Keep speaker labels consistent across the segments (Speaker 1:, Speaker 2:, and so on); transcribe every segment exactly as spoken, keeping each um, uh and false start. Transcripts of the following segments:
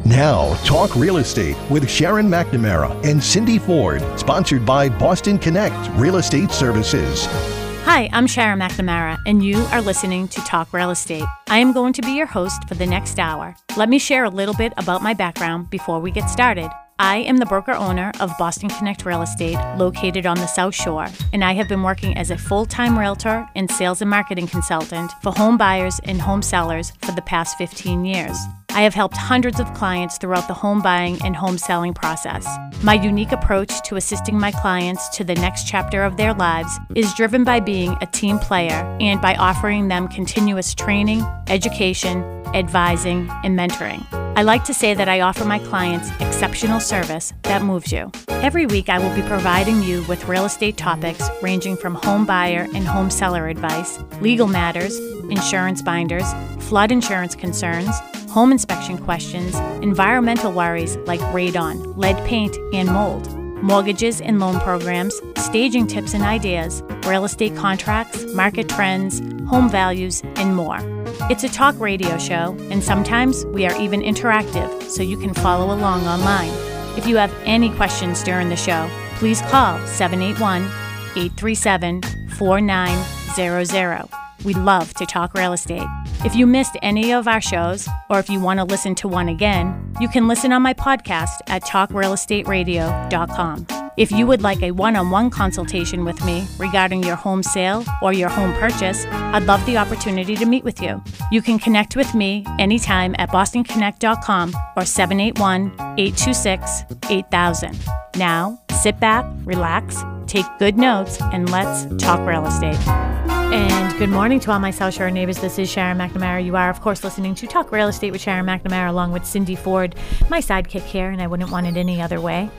Speaker 1: Now, Talk Real Estate with Sharon McNamara and Cindy Ford, sponsored by Boston Connect Real Estate Services.
Speaker 2: Hi, I'm Sharon McNamara, and you are listening to Talk Real Estate. I am going to be your host for the next hour. Let me share a little bit about my background before we get started. I am the broker-owner of Boston Connect Real Estate, located on the South Shore, and I have been working as a full-time realtor and sales and marketing consultant for home buyers and home sellers for the past fifteen years. I have helped hundreds of clients throughout the home buying and home selling process. My unique approach to assisting my clients to the next chapter of their lives is driven by being a team player and by offering them continuous training, education, advising, and mentoring. I like to say that I offer my clients exceptional service that moves you. Every week, I will be providing you with real estate topics ranging from home buyer and home seller advice, legal matters, insurance binders, flood insurance concerns, home inspection questions, environmental worries like radon, lead paint, and mold, mortgages and loan programs, staging tips and ideas, real estate contracts, market trends, home values, and more. It's a talk radio show, and sometimes we are even interactive, so you can follow along online. If you have any questions during the show, please call seven eight one, eight three seven, four nine zero zero. We love to talk real estate. If you missed any of our shows, or if you want to listen to one again, you can listen on my podcast at talk real estate radio dot com. If you would like a one-on-one consultation with me regarding your home sale or your home purchase, I'd love the opportunity to meet with you. You can connect with me anytime at boston connect dot com or seven eight one, eight two six, eight thousand. Now, sit back, relax, take good notes, and let's talk real estate. And good morning to all my South Shore neighbors. This is Sharon McNamara. You are, of course, listening to Talk Real Estate with Sharon McNamara along with Cindy Ford, my sidekick here, and I wouldn't want it any other way.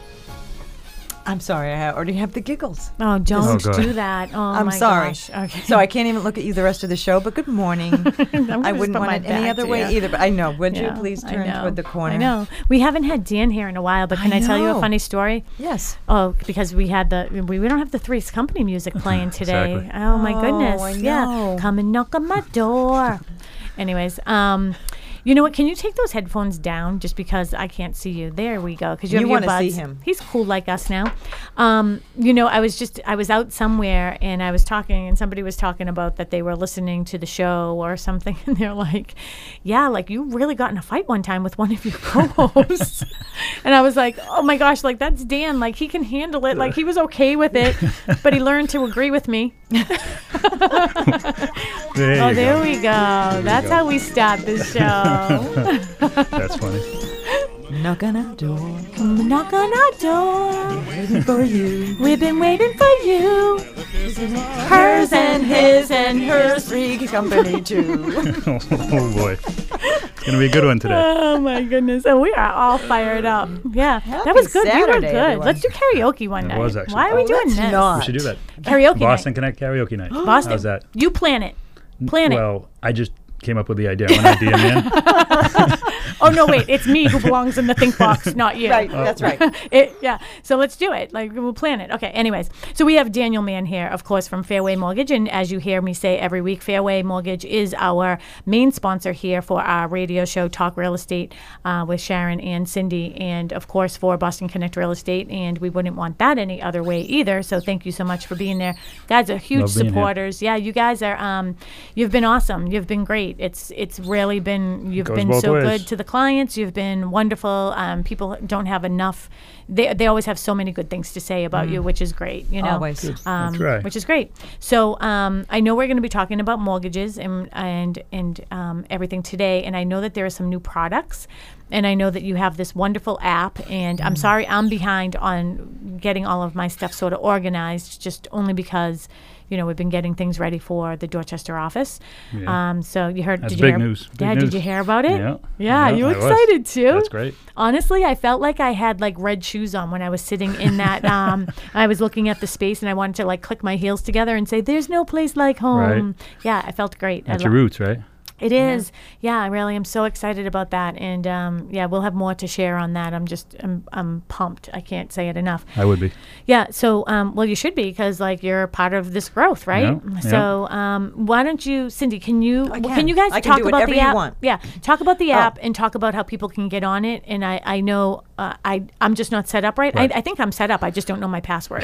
Speaker 3: I'm sorry, I already have the giggles.
Speaker 2: Oh, don't
Speaker 4: Oh,
Speaker 2: do that. Oh,
Speaker 3: I'm
Speaker 2: my
Speaker 3: sorry.
Speaker 2: gosh. Okay.
Speaker 3: So I can't even look at you the rest of the show, but good morning. I wouldn't want it any other way either, but I know. Would
Speaker 2: Yeah,
Speaker 3: you please
Speaker 2: I
Speaker 3: turn
Speaker 2: know.
Speaker 3: toward the corner?
Speaker 2: I know. We haven't had Dan here in a while, but can I,
Speaker 3: I
Speaker 2: tell you a
Speaker 3: know.
Speaker 2: funny story?
Speaker 3: Yes.
Speaker 2: Oh, because we had the we, we don't have the Three's Company music playing today.
Speaker 4: Exactly.
Speaker 2: Oh my
Speaker 3: Oh,
Speaker 2: goodness.
Speaker 3: I
Speaker 2: Yeah.
Speaker 3: know.
Speaker 2: Come and knock on my door. Anyways, um you know what? Can you take those headphones down just because I can't see you? There we go. Because you,
Speaker 3: You
Speaker 2: have your
Speaker 3: wanna see
Speaker 2: buds.
Speaker 3: him.
Speaker 2: He's cool like us now. Um, you know, I was just I was out somewhere and I was talking and somebody was talking about that they were listening to the show or something, and they're like, "Yeah, like you really got in a fight one time with one of your co-hosts." And I was like, "Oh my gosh, like that's Dan. Like he can handle it. Like he was okay with it, but he learned to agree with me."
Speaker 4: There
Speaker 2: Oh,
Speaker 4: you
Speaker 2: there
Speaker 4: go.
Speaker 2: we go. That's
Speaker 4: go.
Speaker 2: how we start this show.
Speaker 4: That's funny.
Speaker 3: Knock on our door,
Speaker 2: Knock on our door.
Speaker 3: waiting for you.
Speaker 2: We've been waiting for you.
Speaker 3: Hers and his and hers, three company too.
Speaker 4: Oh boy, it's gonna be a good one today.
Speaker 2: Oh my goodness. And we are all fired up. Yeah.
Speaker 3: Happy
Speaker 2: that was good. we were
Speaker 3: Saturday,
Speaker 2: good.
Speaker 3: everyone.
Speaker 2: Let's do karaoke one
Speaker 4: It
Speaker 2: night.
Speaker 4: was actually.
Speaker 2: Why are we
Speaker 3: Oh,
Speaker 2: doing
Speaker 3: let's
Speaker 2: this?
Speaker 3: not.
Speaker 4: We should do that.
Speaker 2: Karaoke
Speaker 4: Boston
Speaker 2: night.
Speaker 4: Connect karaoke night.
Speaker 2: Boston.
Speaker 4: How's that?
Speaker 2: You plan it. Plan it.
Speaker 4: Well, I just came up with the idea. When I D M in.
Speaker 2: Oh no, wait! It's me who belongs in the think box, not you.
Speaker 3: Right, that's right.
Speaker 2: It, yeah. So let's do it. Like we'll plan it. Okay. Anyways, so we have Daniel Mann here, of course, from Fairway Mortgage, and as you hear me say every week, Fairway Mortgage is our main sponsor here for our radio show, Talk Real Estate, uh, with Sharon and Cindy, and of course for Boston Connect Real Estate. And we wouldn't want that any other way either. So thank you so much for being there, guys. Are huge
Speaker 4: Love being here.
Speaker 2: supporters. Yeah, you guys are. Um, you've been awesome. You've been great. It's it's really been. You've
Speaker 4: Goes
Speaker 2: been
Speaker 4: both
Speaker 2: so
Speaker 4: ways.
Speaker 2: good to the clients. You've been wonderful. Um, people don't have enough. They they always have so many good things to say about you, which is great. You know,
Speaker 3: Always. Good.
Speaker 2: Um,
Speaker 4: I try.
Speaker 2: which is great. So um, I know we're going to be talking about mortgages and and and um, everything today. And I know that there are some new products. And I know that you have this wonderful app. And I'm sorry I'm behind on getting all of my stuff sort of organized, just only because. You know, we've been getting things ready for the Dorchester office.
Speaker 4: Yeah.
Speaker 2: Um, so you heard?
Speaker 4: That's
Speaker 2: did you
Speaker 4: big
Speaker 2: hear,
Speaker 4: news. Big
Speaker 2: yeah,
Speaker 4: news.
Speaker 2: did you hear about it?
Speaker 4: Yeah.
Speaker 2: Yeah,
Speaker 4: Yeah,
Speaker 2: you
Speaker 4: I was.
Speaker 2: excited too?
Speaker 4: That's great.
Speaker 2: Honestly, I felt like I had like red shoes on when I was sitting in that. Um, I was looking at the space and I wanted to like click my heels together and say, "There's no place like home."
Speaker 4: Right.
Speaker 2: Yeah, I felt great. I
Speaker 4: That's
Speaker 2: lo-
Speaker 4: your roots, right?
Speaker 2: It is. Yeah. yeah, I really am so excited about that. And um, yeah, we'll have more to share on that. I'm just, I'm, I'm pumped. I can't say it enough.
Speaker 4: I would be.
Speaker 2: Yeah. So, um, well, you should be, because like you're part of this growth, right?
Speaker 4: Yeah,
Speaker 2: so um, why don't you, Cindy, can you,
Speaker 3: I
Speaker 2: can.
Speaker 3: can.
Speaker 2: you guys
Speaker 3: I can
Speaker 2: talk
Speaker 3: do
Speaker 2: about
Speaker 3: whatever
Speaker 2: the
Speaker 3: you
Speaker 2: app?
Speaker 3: want.
Speaker 2: Yeah. Talk about the
Speaker 3: Oh.
Speaker 2: app and talk about how people can get on it. And I, I know uh, I, I'm just not set up right.
Speaker 4: Right.
Speaker 2: I, I think I'm set up. I just don't know my password.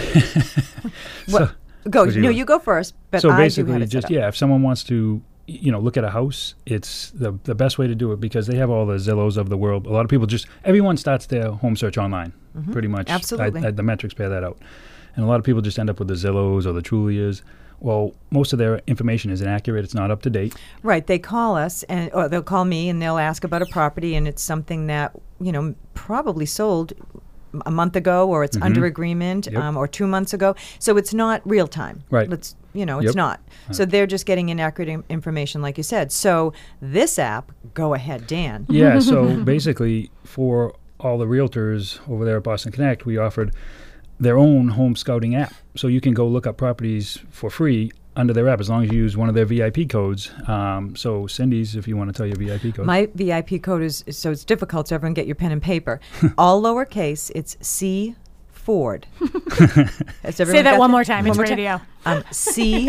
Speaker 3: What? Go.
Speaker 4: So
Speaker 3: No,
Speaker 4: you-
Speaker 3: you go first. But
Speaker 4: so
Speaker 3: I do
Speaker 4: basically,
Speaker 3: have it set
Speaker 4: just
Speaker 3: up.
Speaker 4: yeah, if someone wants to, you know, look at a house, it's the the best way to do it, because they have all the Zillows of the world. A lot of people just everyone starts their home search online,
Speaker 3: Mm-hmm.
Speaker 4: pretty much.
Speaker 3: Absolutely.
Speaker 4: I, I, the metrics bear that out, and a lot of people just end up with the Zillows or the Trulias. Well, most of their information is inaccurate. It's not up to date.
Speaker 3: Right. They call us, and or they'll call me, and they'll ask about a property, and it's something that, you know, probably sold a month ago, or it's
Speaker 4: Mhm.
Speaker 3: under agreement,
Speaker 4: Yep.
Speaker 3: um, or two months ago. So it's not real time.
Speaker 4: Right.
Speaker 3: Let's, you know, it's
Speaker 4: Yep.
Speaker 3: not. So they're just getting inaccurate im- information, like you said. So this app, go ahead, Dan.
Speaker 4: Yeah, so basically for all the realtors over there at Boston Connect, we offered their own home scouting app. So you can go look up properties for free under their app as long as you use one of their V I P codes. Um, so Cindy's, if you want to tell your V I P code.
Speaker 3: My V I P code is, so it's difficult, so everyone get your pen and paper. All lowercase, it's C Ford. Has
Speaker 2: Say
Speaker 3: everyone
Speaker 2: that
Speaker 3: got
Speaker 2: one more time. It's
Speaker 3: One more
Speaker 2: radio.
Speaker 3: Um, C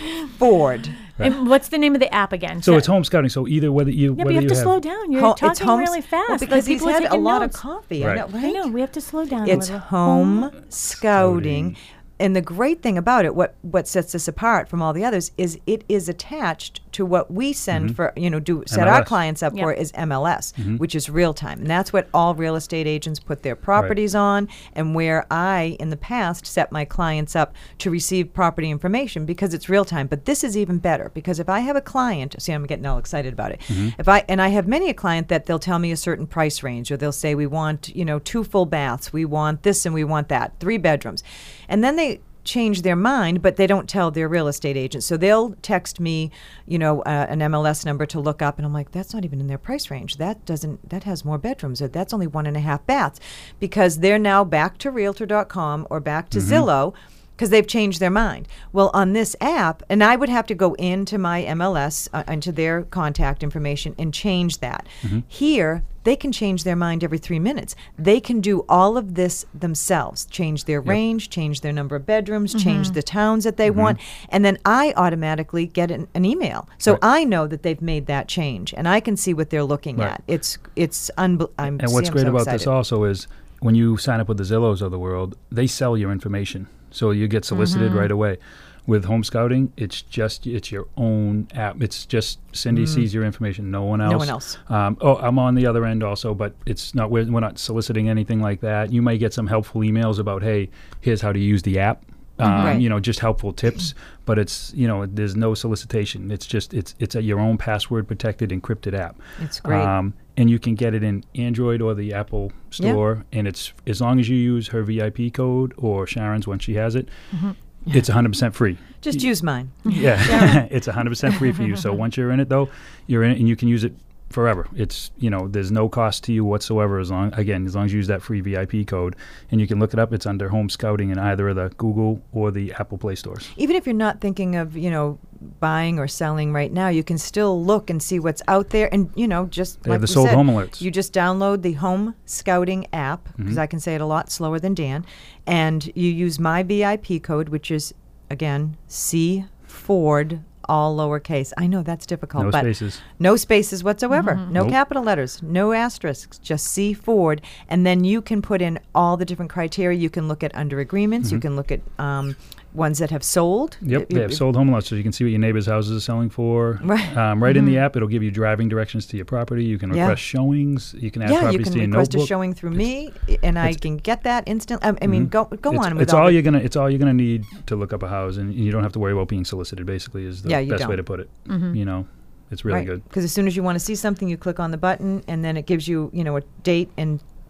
Speaker 3: Ford.
Speaker 2: And what's the name of the app again?
Speaker 4: So it's home scouting. So either whether you
Speaker 2: Yeah, but
Speaker 4: whether
Speaker 2: you have
Speaker 4: you
Speaker 2: to
Speaker 4: have
Speaker 2: slow down. You're
Speaker 3: Ho- it's
Speaker 2: talking
Speaker 3: home
Speaker 2: really
Speaker 3: s-
Speaker 2: fast.
Speaker 3: Well, because
Speaker 2: like
Speaker 3: he's
Speaker 2: people are
Speaker 3: had a
Speaker 2: taking
Speaker 3: lot
Speaker 2: notes.
Speaker 3: of coffee.
Speaker 4: Right.
Speaker 3: I know, right?
Speaker 2: I know. We have to slow down. a
Speaker 3: It's
Speaker 2: little.
Speaker 3: home scouting.
Speaker 4: Scouting.
Speaker 3: And the great thing about it, what what sets this apart from all the others, is it is attached to what we send for, you know, do set
Speaker 4: M L
Speaker 3: our
Speaker 4: S.
Speaker 3: clients up for
Speaker 2: Yep.
Speaker 3: is M L S, which is real time. And that's what all real estate agents put their properties on, and where I, in the past, set my clients up to receive property information because it's real time. But this is even better, because if I have a client, see, I'm getting all excited about it. If I and I have many a client that they'll tell me a certain price range, or they'll say we want, you know, two full baths, we want this and we want that, three bedrooms. And then they change their mind, but they don't tell their real estate agent. So they'll text me, you know, uh, an M L S number to look up, and I'm like, that's not even in their price range. That doesn't, that has more bedrooms, or that's only one and a half baths, because they're now back to realtor dot com or back to Zillow, because they've changed their mind. Well, on this app, and I would have to go into my M L S, uh, into their contact information, and change that. Here, they can change their mind every three minutes. They can do all of this themselves, change their range, change their number of bedrooms, change the towns that they want, and then I automatically get an, an email. So
Speaker 4: Right.
Speaker 3: I know that they've made that change, and I can see what they're looking
Speaker 4: Right.
Speaker 3: at. It's, it's, unbe- I'm,
Speaker 4: And
Speaker 3: see,
Speaker 4: what's
Speaker 3: I'm
Speaker 4: great
Speaker 3: so
Speaker 4: about
Speaker 3: excited.
Speaker 4: this also is when you sign up with the Zillows of the world, they sell your information. So you get solicited right away. With home scouting, it's just it's your own app. It's just Cindy sees your information, no one else.
Speaker 3: No one else.
Speaker 4: Um, oh, I'm on the other end also, but it's not. We're, we're not soliciting anything like that. You may get some helpful emails about, hey, here's how to use the app. Um,
Speaker 3: Right.
Speaker 4: You know, just helpful tips. But it's you know, there's no solicitation. It's just it's it's a, your own password protected encrypted app.
Speaker 3: It's great.
Speaker 4: Um, and you can get it in Android or the Apple
Speaker 3: Yeah.
Speaker 4: Store, and it's as long as you use her V I P code or Sharon's when she has it, it's one hundred percent free.
Speaker 3: Just use mine.
Speaker 4: Yeah, it's one hundred percent free for you. So once you're in it, though, you're in it, and you can use it forever. It's you know, there's no cost to you whatsoever. As long again, as long as you use that free V I P code, and you can look it up. It's under Home Scouting in either of the Google or the Apple Play stores.
Speaker 3: Even if you're not thinking of, you know, buying or selling right now, you can still look and see what's out there. And, you know, just
Speaker 4: They
Speaker 3: like
Speaker 4: have the
Speaker 3: we
Speaker 4: sold
Speaker 3: said,
Speaker 4: home alerts.
Speaker 3: you just download the Home Scouting app, because I can say it a lot slower than Dan, and you use my V I P code, which is, again, C Ford, all lowercase. I know that's difficult,
Speaker 4: No
Speaker 3: but
Speaker 4: spaces.
Speaker 3: no spaces whatsoever. No
Speaker 4: Nope.
Speaker 3: capital letters, no asterisks, just C Ford. And then you can put in all the different criteria. You can look at under agreements. You can look at um, ones that have sold.
Speaker 4: Yep,
Speaker 3: If-
Speaker 4: they have
Speaker 3: if-
Speaker 4: sold home lots, so you can see what your neighbor's houses are selling for.
Speaker 3: Right.
Speaker 4: Um, right in the app, it'll give you driving directions to your property. You can
Speaker 3: Yeah.
Speaker 4: request showings. You can add
Speaker 3: Yeah, you
Speaker 4: properties
Speaker 3: can
Speaker 4: to your
Speaker 3: request
Speaker 4: notebook.
Speaker 3: a showing through
Speaker 4: It's-
Speaker 3: me, and I
Speaker 4: it's-
Speaker 3: can get that instantly. I, I mean, go go
Speaker 4: it's,
Speaker 3: on with
Speaker 4: it's
Speaker 3: all,
Speaker 4: all
Speaker 3: the-
Speaker 4: you're gonna. It's all you're gonna need to look up a house, and you don't have to worry about being solicited. Basically, is the
Speaker 3: Yeah, you
Speaker 4: best way
Speaker 3: don't.
Speaker 4: to put it. You know, it's really
Speaker 3: right.
Speaker 4: good.
Speaker 3: Because as soon as you want to see something, you click on the button, and then it gives you, you know, a date and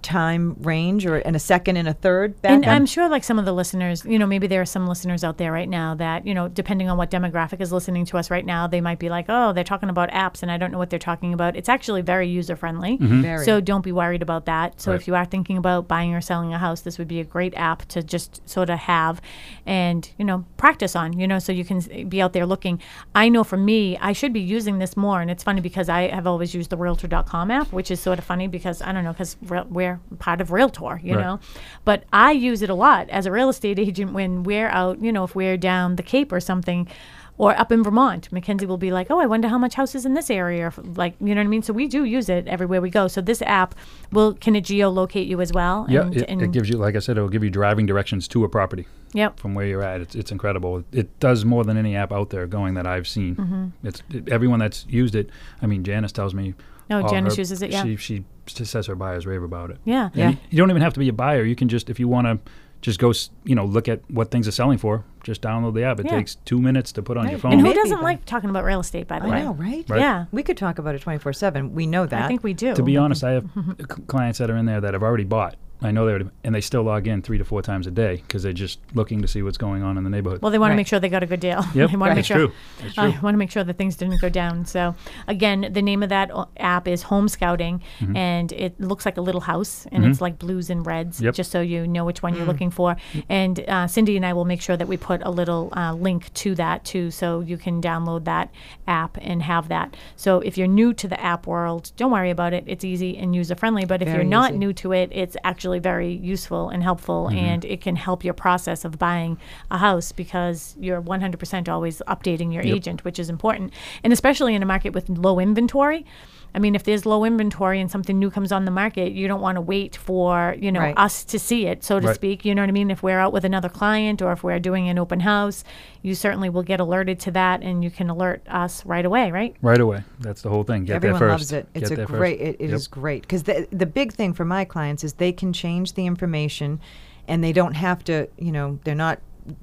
Speaker 3: time range or in a second and a third back
Speaker 2: And
Speaker 3: up?
Speaker 2: I'm sure like some of the listeners, you know, maybe there are some listeners out there right now that, you know, depending on what demographic is listening to us right now, they might be like, oh, they're talking about apps and I don't know what they're talking about. It's actually very user friendly.
Speaker 3: Very.
Speaker 2: So don't be worried about that. So
Speaker 4: Right.
Speaker 2: if you are thinking about buying or selling a house, this would be a great app to just sort of have and, you know, practice on, you know, so you can s- be out there looking. I know for me, I should be using this more. And it's funny because I have always used the realtor dot com app, which is sort of funny because, I don't know, because re- we're part of Realtor, you
Speaker 4: Right.
Speaker 2: know. But I use it a lot as a real estate agent when we're out, you know, if we're down the Cape or something, or up in Vermont. Mackenzie will be like, oh, I wonder how much houses in this area. Or f- like, you know what I mean? So we do use it everywhere we go. So this app, will can it geolocate you as well?
Speaker 4: Yeah,
Speaker 2: And,
Speaker 4: it,
Speaker 2: and,
Speaker 4: it gives you, like I said, it will give you driving directions to a property
Speaker 2: Yep.
Speaker 4: from where you're at. It's it's incredible. It does more than any app out there going that I've seen.
Speaker 2: Mm-hmm.
Speaker 4: It's it, everyone that's used it. I mean, Janice tells me.
Speaker 2: Oh,
Speaker 4: all
Speaker 2: Janice
Speaker 4: her-
Speaker 2: uses it, yeah.
Speaker 4: She she just says her buyers rave about it.
Speaker 2: Yeah.
Speaker 3: Yeah.
Speaker 4: And you, you don't even have to be a buyer. You can just, if you want to, just go, s- you know, look at what things are selling for. Just download the app. It
Speaker 2: Yeah.
Speaker 4: takes two minutes to put on your
Speaker 3: Right.
Speaker 4: phone.
Speaker 2: And who
Speaker 3: Maybe
Speaker 2: doesn't
Speaker 3: then.
Speaker 2: like talking about real estate, by the
Speaker 3: I
Speaker 2: way?
Speaker 3: know, right?
Speaker 4: Right.
Speaker 2: Yeah.
Speaker 3: We could talk about it twenty-four seven. We know that.
Speaker 2: I think we do.
Speaker 4: To be honest, I have c- clients that are in there that have already bought. I know they already, and they still log in three to four times a day because they're just looking to see what's going on in the neighborhood.
Speaker 2: Well, they want
Speaker 3: Right.
Speaker 2: to make sure they got a good deal.
Speaker 4: Yep,
Speaker 2: they want to make
Speaker 4: that's
Speaker 2: sure.
Speaker 4: true. That's
Speaker 2: I
Speaker 4: true.
Speaker 2: want to make sure that things didn't go down. So, again, the name of that o- app is Home Scouting,
Speaker 4: Mm-hmm.
Speaker 2: and it looks like a little house, and it's like blues and reds,
Speaker 4: Yep.
Speaker 2: just so you know which one you're looking for. And uh, Cindy and I will make sure that we put a little uh, link to that too, so you can download that app and have that. So, if you're new to the app world, don't worry about it. It's easy and user friendly. But if
Speaker 3: Very
Speaker 2: you're not
Speaker 3: easy.
Speaker 2: new to it, it's actually very useful and helpful, and it can help your process of buying a house because you're one hundred percent always updating your
Speaker 4: Yep.
Speaker 2: agent, which is important. And especially in a market with low inventory. I mean, if there's low inventory and something new comes on the market, you don't want to wait for, you know,
Speaker 3: Right.
Speaker 2: us to see it, so to
Speaker 4: Right.
Speaker 2: speak. You know what I mean? If we're out with another client or if we're doing an open house, you certainly will get alerted to that, and you can alert us right away, right?
Speaker 4: Right away. That's the whole thing. Get
Speaker 3: Everyone
Speaker 4: there
Speaker 3: loves
Speaker 4: first.
Speaker 3: it. It's
Speaker 4: Get
Speaker 3: a
Speaker 4: there first.
Speaker 3: great. It, it
Speaker 4: Yep.
Speaker 3: is great because the the big thing for my clients is they can change the information, and they don't have to. You know, they're not.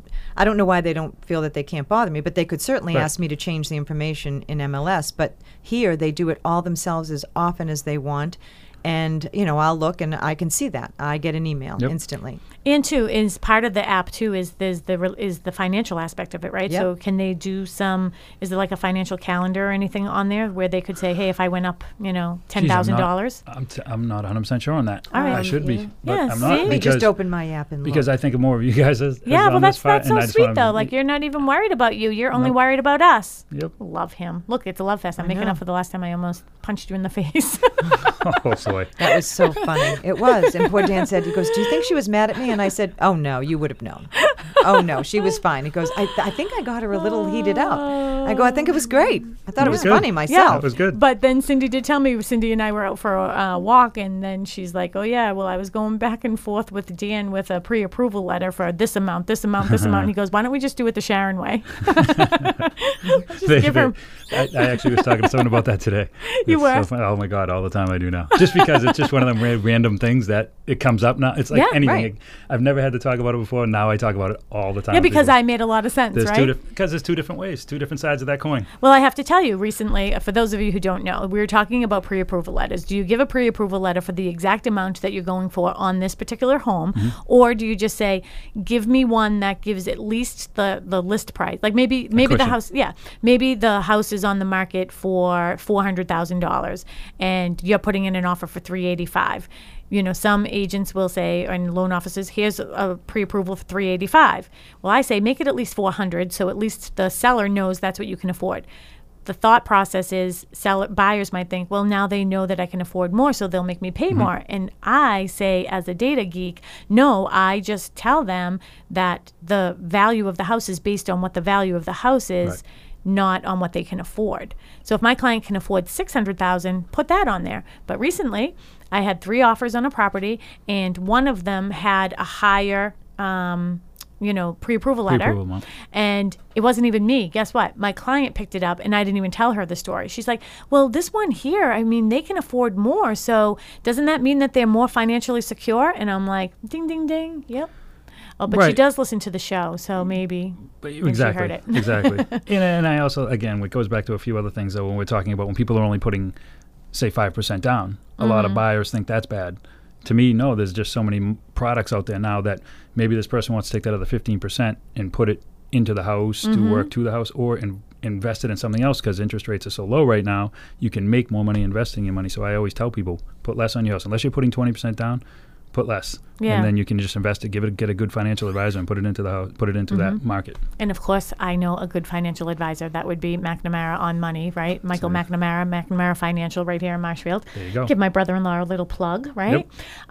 Speaker 3: I don't know why they don't feel that they can't bother me, but they could certainly
Speaker 4: Right.
Speaker 3: ask me to change the information in M L S. But here they do it all themselves as often as they want. And, you know, I'll look and I can see that. I get an email
Speaker 4: Yep.
Speaker 3: instantly.
Speaker 2: And two is part of the app too is there's the re- is the financial aspect of it, right?
Speaker 3: Yep.
Speaker 2: So can they do some? Is there like a financial calendar or anything on there where they could say, hey, if I went up, you know, ten
Speaker 4: Geez, I'm
Speaker 2: thousand
Speaker 4: not-
Speaker 2: dollars?
Speaker 4: I'm, t- I'm not one hundred percent sure on that.
Speaker 2: All right.
Speaker 4: I should be,
Speaker 3: Yeah.
Speaker 4: but
Speaker 2: Yeah,
Speaker 4: I'm
Speaker 2: see?
Speaker 4: not
Speaker 2: Let
Speaker 3: We just
Speaker 4: because,
Speaker 3: open my app and
Speaker 4: because
Speaker 3: look.
Speaker 4: I think of more of you guys as, as
Speaker 2: Yeah, well,
Speaker 4: on
Speaker 2: that's
Speaker 4: this fi-
Speaker 2: that's
Speaker 4: and
Speaker 2: so
Speaker 4: I just
Speaker 2: sweet
Speaker 4: wanna-
Speaker 2: though. Like you're not even worried about you. You're only
Speaker 4: Nope.
Speaker 2: worried about us.
Speaker 4: Yep.
Speaker 2: Love him. Look, it's a love fest. I'm
Speaker 3: I
Speaker 2: making
Speaker 3: know.
Speaker 2: up for the last time I almost punched you in the face.
Speaker 4: Oh boy.
Speaker 3: That was so funny. It was. And poor Dan said, he goes, do you think she was mad at me? And I said, oh, no, you would have known. Oh, no, she was fine. He goes, I, I think I got her a little heated up. I go, I think it was great. I thought
Speaker 4: It
Speaker 3: it
Speaker 4: was
Speaker 3: was
Speaker 4: good.
Speaker 3: funny
Speaker 4: Yeah,
Speaker 3: myself.
Speaker 4: it was good.
Speaker 2: But then Cindy did tell me, Cindy and I were out for a uh, walk, and then she's like, oh, yeah, well, I was going back and forth with Dan with a pre-approval letter for this amount, this amount, this amount. And he goes, why don't we just do it the Sharon way? Just
Speaker 4: They-
Speaker 2: give
Speaker 4: they-
Speaker 2: her.
Speaker 4: I, I actually was talking to someone about that today.
Speaker 2: You
Speaker 4: It's so
Speaker 2: were?
Speaker 4: fun- oh my god! All the time I do now, just because it's just one of them ra- random things that it comes up now. It's like
Speaker 2: Yeah,
Speaker 4: anything.
Speaker 3: right.
Speaker 4: I've never had to talk about it before. Now I talk about it all the time.
Speaker 2: Yeah,
Speaker 4: with
Speaker 2: because
Speaker 4: people.
Speaker 2: I made a lot of sense,
Speaker 4: there's
Speaker 2: right?
Speaker 4: two dif- because there's two different ways, two different sides of that coin.
Speaker 2: Well, I have to tell you, recently, uh, for those of you who don't know, we were talking about pre-approval letters. Do you give a pre-approval letter for the exact amount that you're going for on this particular home,
Speaker 4: Mm-hmm.
Speaker 2: or do you just say, give me one that gives at least the, the list price? Like maybe maybe the
Speaker 4: cushion.
Speaker 2: house, yeah, maybe the house is on the market for four hundred thousand dollars, and you're putting in an offer for three eighty-five. You know, some agents will say, and loan officers, here's a, a pre-approval for three eighty-five. Well, I say make it at least four hundred, so at least the seller knows that's what you can afford. The thought process is seller buyers might think, well, now they know that I can afford more, so they'll make me pay more. And I say, as a data geek, no, I just tell them that the value of the house is based on what the value of the house is.
Speaker 4: Right.
Speaker 2: Not on what they can afford. So if my client can afford six hundred thousand dollars, put that on there. But recently, I had three offers on a property, and one of them had a higher, um, you know, pre-approval letter.
Speaker 4: Pre-approval amount.
Speaker 2: And it wasn't even me. Guess what? My client picked it up, and I didn't even tell her the story. She's like, well, this one here, I mean, they can afford more. So doesn't that mean that they're more financially secure? And I'm like, ding, ding, ding. Yep. Oh, but she
Speaker 4: Right.
Speaker 2: does listen to the show, so maybe
Speaker 4: But
Speaker 2: maybe she
Speaker 4: exactly,
Speaker 2: heard it.
Speaker 4: exactly. And, and I also, again, it goes back to a few other things though. When we're talking about when people are only putting, say, five percent down, a lot
Speaker 2: Mm-hmm.
Speaker 4: of buyers think that's bad. to me, no, there's just so many m- products out there now that maybe this person wants to take that other fifteen percent and put it into the house,
Speaker 2: Mm-hmm.
Speaker 4: do work to the house, or in, invest it in something else because interest rates are so low right now. You can make more money investing your money. So I always tell people, put less on your house. Unless you're putting twenty percent down, put less.
Speaker 2: Yeah.
Speaker 4: And then you can just invest it, give it, get a good financial advisor and put it into the house, put it into
Speaker 2: Mm-hmm.
Speaker 4: that market.
Speaker 2: And of course, I know a good financial advisor. That would be McNamara on Money, right? Michael
Speaker 4: That's
Speaker 2: McNamara, McNamara Financial right here in Marshfield.
Speaker 4: There you go.
Speaker 2: Give my brother-in-law a little plug, right?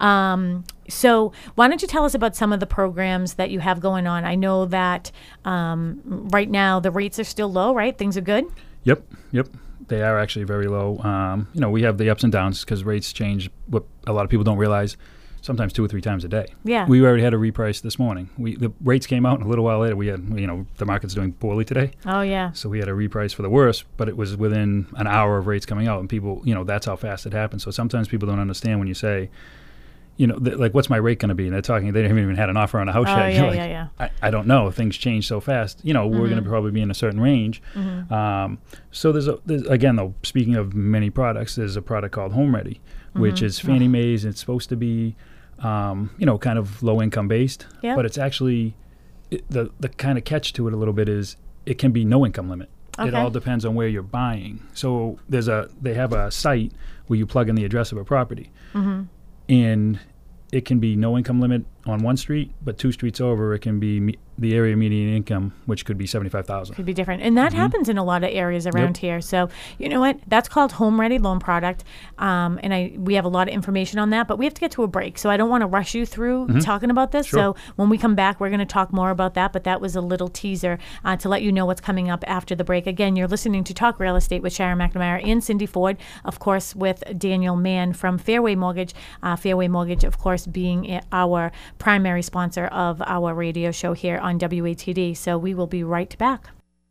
Speaker 2: Um, so why don't you tell us about some of the programs that you have going on? I know that um, right now the rates are still low, right? Things are good?
Speaker 4: Yep, yep. They are actually very low. Um, you know, we have the ups and downs because rates change. What a lot of people don't realize, sometimes two or three times a day.
Speaker 2: Yeah.
Speaker 4: We already had a reprice this morning. We the rates came out, and a little while later, we had, you know, the market's doing poorly today.
Speaker 2: Oh, yeah.
Speaker 4: So we had a reprice for the worst, but it was within an hour of rates coming out, and people, you know, that's how fast it happened. So sometimes people don't understand when you say, you know, th- like, what's my rate going to be? And they're talking, they haven't even had an offer on a house
Speaker 2: Oh,
Speaker 4: yet.
Speaker 2: yeah,
Speaker 4: You're like,
Speaker 2: yeah, yeah.
Speaker 4: I, I don't know. Things change so fast. You know,
Speaker 2: Mm-hmm.
Speaker 4: we're going to probably be in a certain range. Mm-hmm. Um, so there's, a, there's, again, though, speaking of many products, there's a product called Home Ready,
Speaker 2: Mm-hmm.
Speaker 4: which is Fannie Mae's. It's supposed to be, um, you know, kind of low income based,
Speaker 2: Yeah.
Speaker 4: but it's actually, it, the, the kind of catch to it a little bit is it can be no income limit. It
Speaker 2: Okay.
Speaker 4: all depends on where you're buying. So there's a, they have a site where you plug in the address of a property.
Speaker 2: Mm-hmm.
Speaker 4: And it can be no income limit on one street, but two streets over, it can be me- the area median income, which could be seventy-five thousand.
Speaker 2: Could be different. And that happens in a lot of areas around here. So, you know what? That's called Home Ready Loan Product. Um, and I we have a lot of information on that, but we have to get to a break. So I don't want to rush you through talking about this.
Speaker 4: Sure.
Speaker 2: So when we come back, we're going to talk more about that. But that was a little teaser uh, to let you know what's coming up after the break. Again, you're listening to Talk Real Estate with Sharon McNamara and Cindy Ford, of course, with Daniel Mann from Fairway Mortgage. Uh, Fairway Mortgage, of course, being i- our primary sponsor of our radio show here on W A T D. So we will be right back.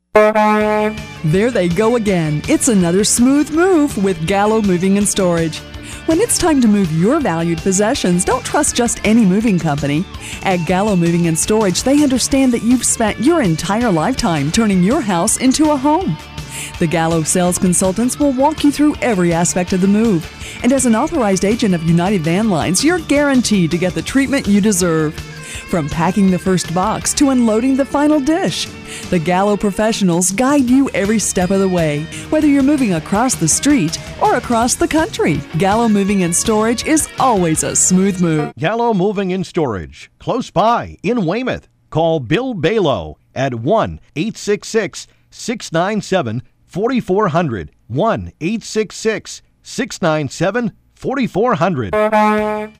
Speaker 5: There they go again. It's another smooth move with Gallo Moving and Storage. When it's time to move your valued possessions, don't trust just any moving company. At Gallo Moving and Storage, they understand that you've spent your entire lifetime turning your house into a home. The Gallo sales consultants will walk you through every aspect of the move. And as an authorized agent of United Van Lines, you're guaranteed to get the treatment you deserve. From packing the first box to unloading the final dish, the Gallo professionals guide you every step of the way, whether you're moving across the street or across the country. Gallo Moving and Storage is always a smooth move.
Speaker 1: Gallo Moving and Storage, close by in Weymouth. Call Bill Balo at one eight six six, six nine seven, four four zero zero. one eight six six, six nine seven, four four zero zero.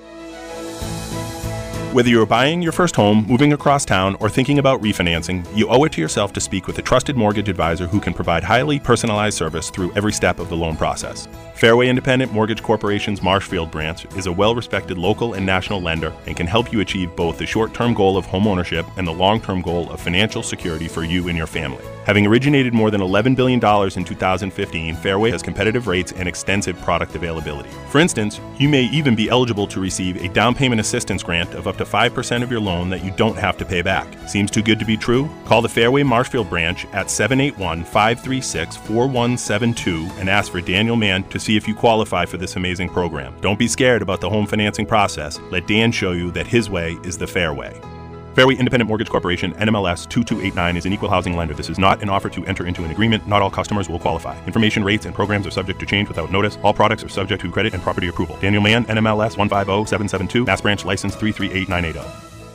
Speaker 6: Whether you're buying your first home, moving across town, or thinking about refinancing, you owe it to yourself to speak with a trusted mortgage advisor who can provide highly personalized service through every step of the loan process. Fairway Independent Mortgage Corporation's Marshfield branch is a well-respected local and national lender and can help you achieve both the short-term goal of home ownership and the long-term goal of financial security for you and your family. Having originated more than eleven billion dollars in two thousand fifteen, Fairway has competitive rates and extensive product availability. For instance, you may even be eligible to receive a down payment assistance grant of up to five percent of your loan that you don't have to pay back. Seems too good to be true? Call the Fairway Marshfield branch at seven eight one, five three six, four one seven two and ask for Daniel Mann to see if you qualify for this amazing program. Don't be scared about the home financing process. Let Dan show you that his way is the fair way. Fairway Independent Mortgage Corporation, N M L S two two eight nine, is an equal housing lender. This is not an offer to enter into an agreement. Not all customers will qualify. Information, rates, and programs are subject to change without notice. All products are subject to credit and property approval. Daniel Mann, N M L S one five zero seven seven two, Mass Branch License three three eight nine eight zero.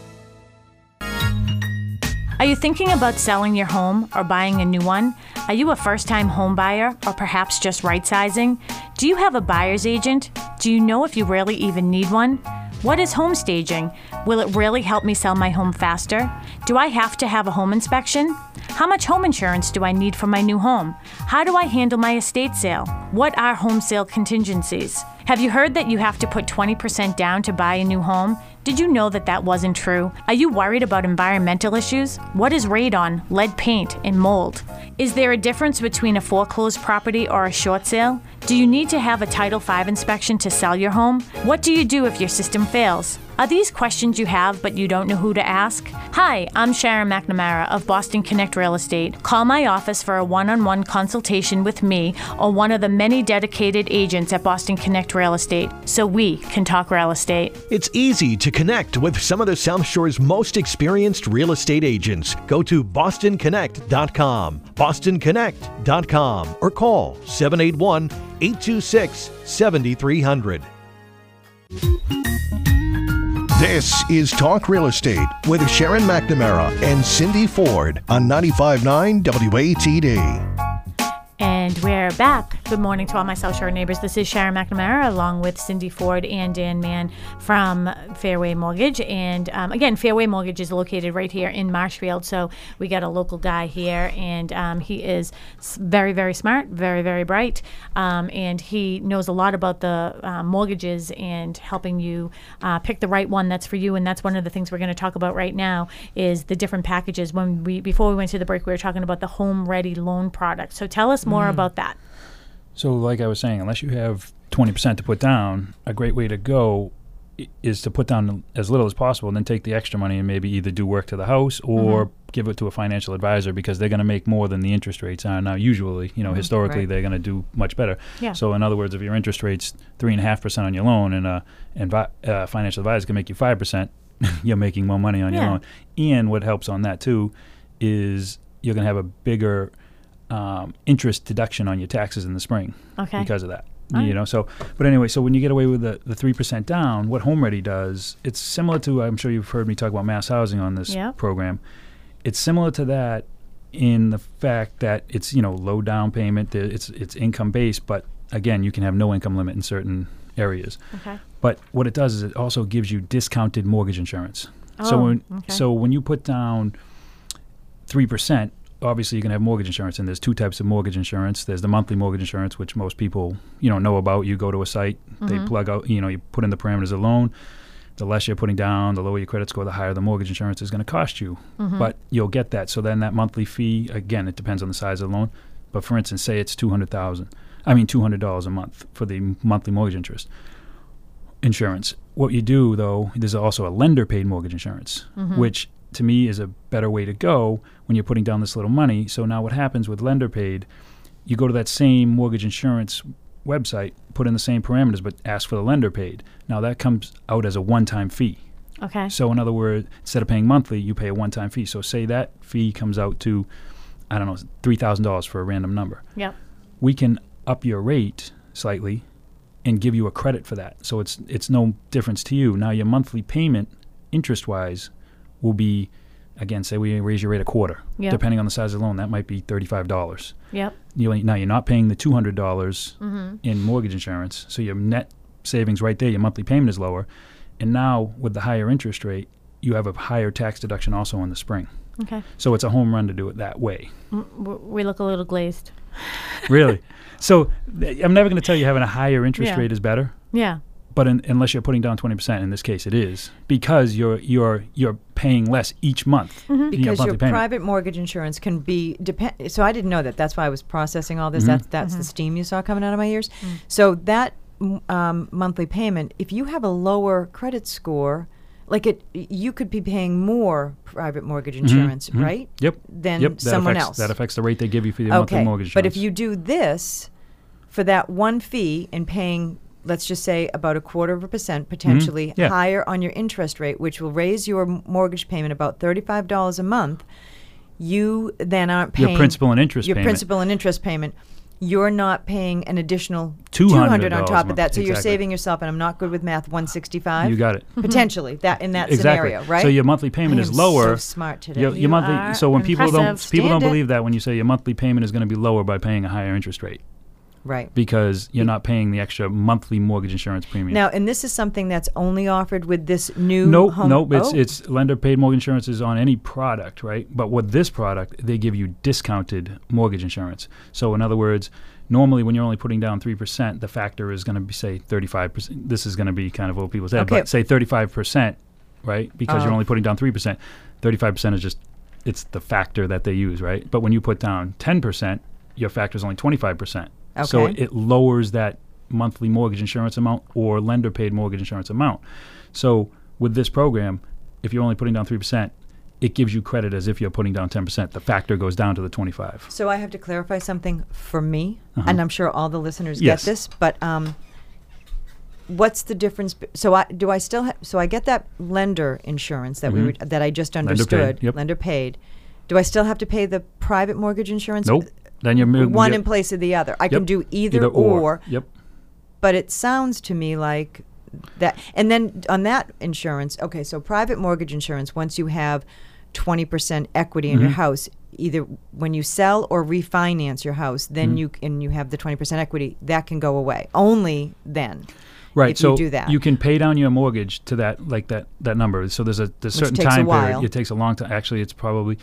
Speaker 2: Are you thinking about selling your home or buying a new one? Are you a first-time home buyer or perhaps just right-sizing? Do you have a buyer's agent? Do you know if you really even need one? What is home staging? Will it really help me sell my home faster? Do I have to have a home inspection? How much home insurance do I need for my new home? How do I handle my estate sale? What are home sale contingencies? Have you heard that you have to put twenty percent down to buy a new home? Did you know that that wasn't true? Are you worried about environmental issues? What is radon, lead paint, and mold? Is there a difference between a foreclosed property or a short sale? Do you need to have a Title five inspection to sell your home? What do you do if your system fails? Are these questions you have but you don't know who to ask? Hi, I'm Sharon McNamara of Boston Connect Real Estate. Call my office for a one-on-one consultation with me or one of the many dedicated agents at Boston Connect Real Estate so we can talk real estate.
Speaker 1: It's easy to connect with some of the South Shore's most experienced real estate agents. Go to boston connect dot com, boston connect dot com, or call seven eight one, eight two six, seven three zero zero.
Speaker 7: This is Talk Real Estate with Sharon McNamara and Cindy Ford on ninety-five point nine W A T D.
Speaker 2: And we're back. Good morning to all my South Shore neighbors. This is Sharon McNamara along with Cindy Ford and Dan Mann from Fairway Mortgage. And um, again, Fairway Mortgage is located right here in Marshfield. So we got a local guy here, and um, he is very, very smart, very, very bright. Um, and he knows a lot about the uh, mortgages and helping you uh, pick the right one that's for you. And that's one of the things we're going to talk about right now is the different packages. When we Before we went to the break, we were talking about the Home Ready loan product. So tell us more mm. about that.
Speaker 4: So like I was saying, unless you have twenty percent to put down, a great way to go i- is to put down as little as possible and then take the extra money and maybe either do work to the house or mm-hmm. give it to a financial advisor because they're going to make more than the interest rates are. Now, usually, you know, mm-hmm. historically,
Speaker 3: Right.
Speaker 4: they're going to do much better.
Speaker 2: Yeah.
Speaker 4: So in other words, if your interest rate's three point five percent on your loan and a and vi- uh, financial advisor can make you five percent, you're making more money on
Speaker 2: Yeah.
Speaker 4: your loan. And what helps on that, too, is you're going to have a bigger um, interest deduction on your taxes in the spring
Speaker 2: Okay.
Speaker 4: because of that.
Speaker 2: All
Speaker 4: You
Speaker 2: right.
Speaker 4: know, so but anyway, so when you get away with the the three percent down, what Home Ready does, it's similar to, I'm sure you've heard me talk about mass housing on this
Speaker 2: Yeah.
Speaker 4: program. It's similar to that in the fact that it's, you know, low down payment, the- it's it's income based, but again, you can have no income limit in certain areas.
Speaker 2: Okay.
Speaker 4: But what it does is it also gives you discounted mortgage insurance. so
Speaker 2: Oh,
Speaker 4: when
Speaker 2: okay.
Speaker 4: so when you put down three percent, obviously you can have mortgage insurance, and there's two types of mortgage insurance. There's the monthly mortgage insurance, which most people, you know, know about. You go to a site, they
Speaker 2: Mhm.
Speaker 4: plug out, you know, you put in the parameters of the loan. The less you're putting down, the lower your credit score, the higher the mortgage insurance is going to cost you.
Speaker 2: Mhm.
Speaker 4: But you'll get that. So then that monthly fee, again, it depends on the size of the loan. But for instance, say it's two hundred thousand dollars. I mean, two hundred dollars a month for the m- monthly mortgage interest insurance. What you do, though, there's also a lender-paid mortgage insurance,
Speaker 2: Mhm.
Speaker 4: which to me is a better way to go when you're putting down this little money. So now what happens with lender-paid, you go to that same mortgage insurance website, put in the same parameters, but ask for the lender-paid. Now that comes out as a one-time fee.
Speaker 2: Okay.
Speaker 4: So in other words, instead of paying monthly, you pay a one-time fee. So say that fee comes out to, I don't know, three thousand dollars for a random number.
Speaker 2: Yep.
Speaker 4: We can up your rate slightly and give you a credit for that. So it's it's no difference to you. Now your monthly payment, interest-wise, will be, again, say we raise your rate a quarter.
Speaker 2: Yep.
Speaker 4: Depending on the size of the loan, that might be thirty-five dollars.
Speaker 2: Yep.
Speaker 4: You, now you're not paying the two hundred dollars
Speaker 2: Mhm.
Speaker 4: in mortgage insurance, so your net savings right there, your monthly payment is lower. And now with the higher interest rate, you have a higher tax deduction also in the spring.
Speaker 2: Okay.
Speaker 4: So it's a home run to do it that way.
Speaker 2: Mm, w- We look a little glazed.
Speaker 4: Really? So th- I'm never going to tell you having a higher interest
Speaker 2: Yeah.
Speaker 4: rate is better,
Speaker 2: Yeah.
Speaker 4: but in, unless you're putting down twenty percent, in this case it is, because you're you're you're paying less each month.
Speaker 2: Mm-hmm.
Speaker 4: in
Speaker 3: Because
Speaker 4: monthly
Speaker 3: your
Speaker 4: payment.
Speaker 3: private mortgage insurance can be depend. So I didn't know that. That's why I was processing all this.
Speaker 4: Mhm.
Speaker 3: That's that's the steam you saw coming out of my ears. So that m- um, monthly payment, if you have a lower credit score, like it, you could be paying more private mortgage insurance,
Speaker 4: mhm.
Speaker 3: right?
Speaker 4: Yep.
Speaker 3: Than
Speaker 4: Yep. That
Speaker 3: someone
Speaker 4: affects,
Speaker 3: else.
Speaker 4: That affects the rate they give you for your monthly
Speaker 3: Okay,
Speaker 4: mortgage
Speaker 3: but
Speaker 4: insurance.
Speaker 3: if you do this for that one fee and paying, let's just say about a quarter of a percent potentially
Speaker 4: Mm-hmm. Yeah.
Speaker 3: higher on your interest rate, which will raise your m- mortgage payment about thirty-five dollars a month, you then aren't
Speaker 4: Your
Speaker 3: paying
Speaker 4: principal and interest
Speaker 3: your
Speaker 4: payment.
Speaker 3: principal and interest payment. You're not paying an additional
Speaker 4: two hundred
Speaker 3: on
Speaker 4: dollars
Speaker 3: top
Speaker 4: a
Speaker 3: of
Speaker 4: month.
Speaker 3: that, so you're
Speaker 4: Exactly.
Speaker 3: saving yourself. And I'm not good with math. one sixty-five.
Speaker 4: You got it.
Speaker 3: Potentially that in that
Speaker 4: Exactly.
Speaker 3: scenario, right?
Speaker 4: So your monthly payment
Speaker 3: I
Speaker 4: is
Speaker 3: am
Speaker 4: lower.
Speaker 3: So smart today.
Speaker 4: Your, your
Speaker 2: You
Speaker 4: monthly.
Speaker 2: are
Speaker 4: So when people don't
Speaker 2: impressive.
Speaker 4: people don't
Speaker 3: Stand it.
Speaker 4: believe that when you say your monthly payment is going to be lower by paying a higher interest rate,
Speaker 3: right.
Speaker 4: because you're not paying the extra monthly mortgage insurance premium.
Speaker 3: Now, and this is something that's only offered with this new
Speaker 4: Nope,
Speaker 3: home.
Speaker 4: nope. It's
Speaker 3: oh.
Speaker 4: it's lender paid mortgage insurance is on any product, right? But with this product, they give you discounted mortgage insurance. So in other words, normally when you're only putting down three percent, the factor is going to be say thirty-five percent. This is going to be kind of what people say,
Speaker 3: Okay.
Speaker 4: but say thirty-five percent, right? Because you're
Speaker 3: Oh.
Speaker 4: only putting down three percent. thirty-five percent is just it's the factor that they use, right? But when you put down ten percent, your factor is only twenty-five percent. So
Speaker 3: Okay.
Speaker 4: it lowers that monthly mortgage insurance amount or lender paid mortgage insurance amount. So with this program, if you're only putting down three percent, it gives you credit as if you're putting down ten percent. The factor goes down to the twenty-five.
Speaker 3: So I have to clarify something for me,
Speaker 4: Uh-huh.
Speaker 3: and I'm sure all the listeners
Speaker 4: Yes.
Speaker 3: get this, but um, what's the difference? b- So I do I still ha- so I get that lender insurance that we
Speaker 4: Mhm.
Speaker 3: were, that I just
Speaker 4: Lender paid,
Speaker 3: understood.
Speaker 4: yep.
Speaker 3: Lender paid. Do I still have to pay the private mortgage insurance?
Speaker 4: Nope. Then you're mo-
Speaker 3: one
Speaker 4: yep.
Speaker 3: in place of the other. I can
Speaker 4: Yep.
Speaker 3: do either, or.
Speaker 4: Yep.
Speaker 3: But it sounds to me like that. And then on that insurance, okay, so private mortgage insurance, once you have twenty percent equity in your
Speaker 4: Mhm.
Speaker 3: house, either when you sell or refinance your house, then
Speaker 4: Mhm.
Speaker 3: you and you have the twenty percent equity, that can go away. Only then.
Speaker 4: Right.
Speaker 3: If
Speaker 4: so
Speaker 3: you do that.
Speaker 4: you can pay down your mortgage to that, like that, that number. So there's a there's
Speaker 3: Which
Speaker 4: certain
Speaker 3: takes a
Speaker 4: time
Speaker 3: while.
Speaker 4: period. It takes a long time. Actually, it's probably,